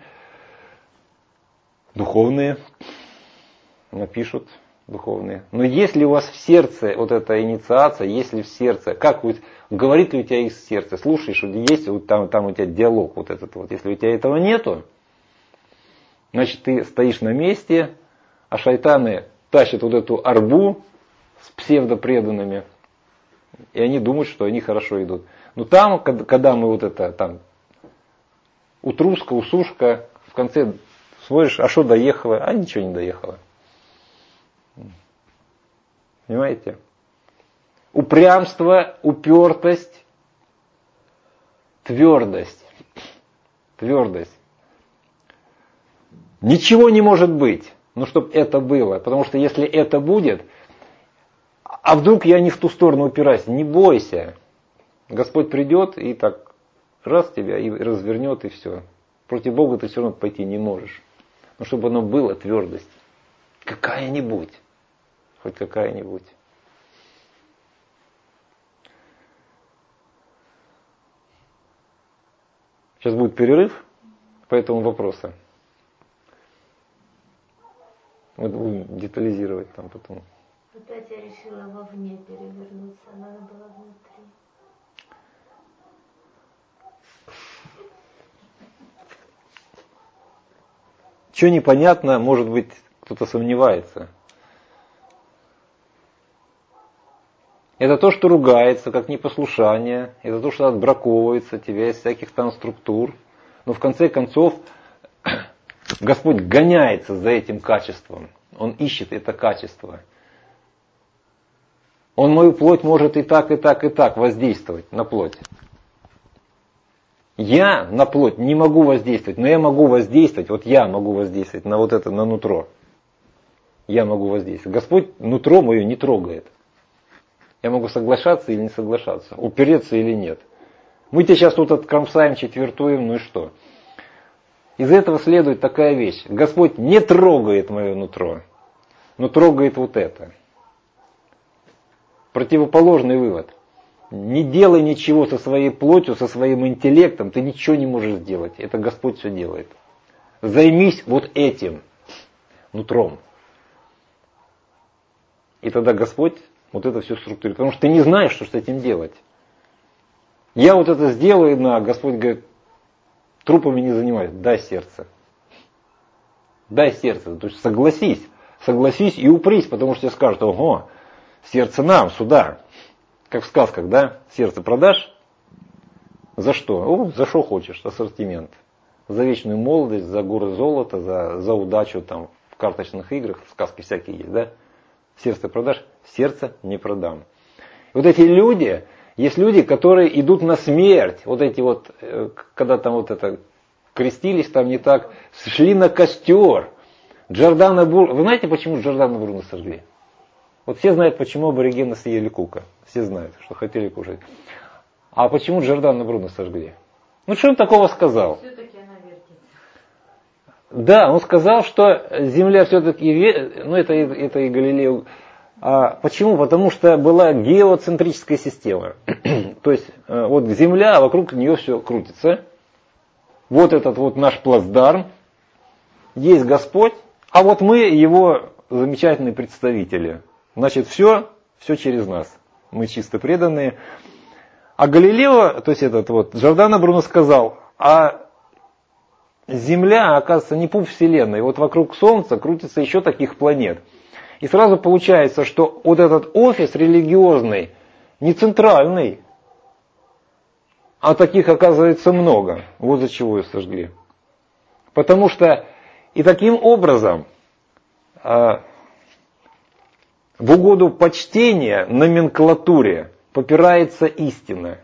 духовные, напишут духовные. Но если у вас в сердце вот эта инициация, если в сердце, как вы, говорит ли у тебя из сердца, слушаешь, есть вот там у тебя диалог вот этот вот, если у тебя этого нету, значит ты стоишь на месте, а шайтаны тащат вот эту арбу с псевдопреданными, и они думают, что они хорошо идут. Но там, когда мы вот это, там, утруска, усушка, в конце смотришь, а что доехало? А ничего не доехало. Понимаете? Упрямство, упертость, твердость. Твердость. Ничего не может быть, но чтобы это было. Потому что если это будет, а вдруг я не в ту сторону упираюсь, не бойся. Господь придет и так раз тебя и развернет, и все. Против Бога ты все равно пойти не можешь. Но чтобы оно было, твердость. Какая-нибудь. Хоть какая-нибудь. Сейчас будет перерыв по этому вопросу. Вот будем детализировать там потом. Опять я решила вовне перевернуться, надо было внутри. Что непонятно, может быть, кто-то сомневается. Это то, что ругается, как непослушание, это то, что отбраковывается тебя из всяких там структур. Но в конце концов Господь гоняется за этим качеством. Он ищет это качество. Он мою плоть может и так, и так, и так воздействовать на плоть. Я на плоть не могу воздействовать, но я могу воздействовать, вот я могу воздействовать на вот это, на нутро. Я могу воздействовать. Господь нутро мое не трогает. Я могу соглашаться или не соглашаться, упереться или нет. Мы тебя сейчас тут откромсаем, четвертуем, ну и что? Из этого следует такая вещь. Господь не трогает мое нутро, но трогает вот это. Противоположный вывод. Не делай ничего со своей плотью, со своим интеллектом, ты ничего не можешь сделать. Это Господь все делает. Займись вот этим нутром. И тогда Господь вот это все структурирует. Потому что ты не знаешь, что с этим делать. Я вот это сделаю, а Господь говорит, трупами не занимаюсь, дай сердце. Дай сердце, то есть согласись и упрись, потому что тебе скажут, ого, сердце нам, сюда. Как в сказках, да? Сердце продашь? За что? О, за что хочешь, ассортимент. За вечную молодость, за горы золота, за удачу там в карточных играх, сказки всякие есть, да? Сердце продашь? Сердце не продам. Вот эти люди, есть люди, которые идут на смерть. Вот эти вот, когда там вот это крестились там не так, шли на костер. Джордано Бруно. Вы знаете, почему Джордано Бруно сожгли? Вот все знают, почему аборигены съели кука. Все знают, что хотели кушать. А почему Джордано Бруно сожгли? Ну, что он такого сказал? Все-таки она вертится. Да, он сказал, что Земля все-таки, ну это и Галилео. А почему? Потому что была геоцентрическая система. То есть вот Земля, а вокруг нее все крутится. Вот этот вот наш плацдарм. Есть Господь, а вот мы его замечательные представители. Значит, все через нас. Мы чисто преданные. А Галилео, то есть этот вот, Джордано Бруно сказал, а Земля, оказывается, не пуп Вселенной. Вот вокруг Солнца крутится еще таких планет. И сразу получается, что вот этот офис религиозный, не центральный, а таких оказывается много. Вот за чего ее сожгли. Потому что и таким образом в угоду почтения номенклатуре попирается истина.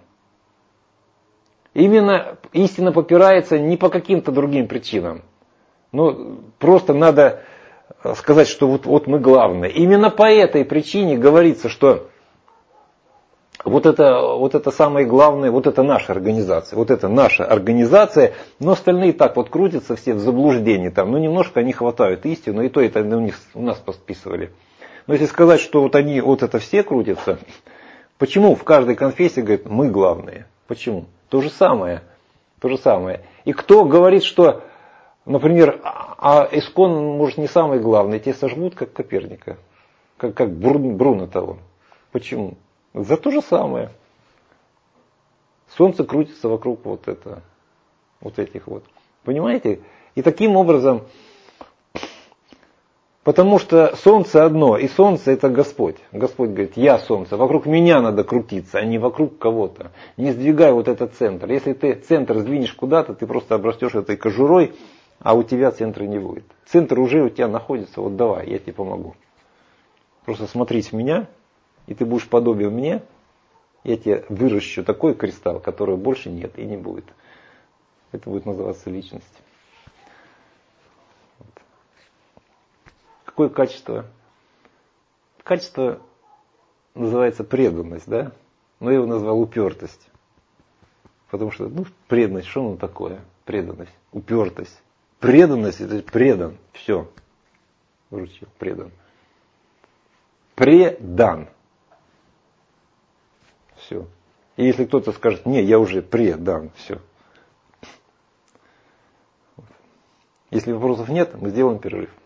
Именно истина попирается не по каким-то другим причинам. Ну, просто надо сказать, что вот мы главные. Именно по этой причине говорится, что вот это самое главное, вот это наша организация. Вот это наша организация, но остальные так вот крутятся все в заблуждении. Там, ну, немножко они хватают истину, и то это у нас посписывали. Но если сказать, что вот они, вот это все крутятся, почему в каждой конфессии говорят, мы главные? Почему? То же самое. И кто говорит, что, например, Искон, может, не самый главный, те сожгут, как Коперника, как Бруно того. Почему? За то же самое. Солнце крутится вокруг вот этих вот. Понимаете? И таким образом, потому что Солнце одно, и Солнце это Господь. Господь говорит, я Солнце, вокруг меня надо крутиться, а не вокруг кого-то. Не сдвигай вот этот центр. Если ты центр сдвинешь куда-то, ты просто обрастешь этой кожурой, а у тебя центра не будет. Центр уже у тебя находится, вот давай, я тебе помогу. Просто смотрись в меня, и ты будешь подобием мне, я тебе выращу такой кристалл, которого больше нет и не будет. Это будет называться личность. Вот. Какое качество? Качество называется преданность, да? Но я его назвал упертость. Потому что, преданность, что оно такое? Преданность, упертость. Преданность, это предан. Все. Вручил, предан. Предан. Все. И если кто-то скажет, не, я уже предан, все. Если вопросов нет, мы сделаем перерыв.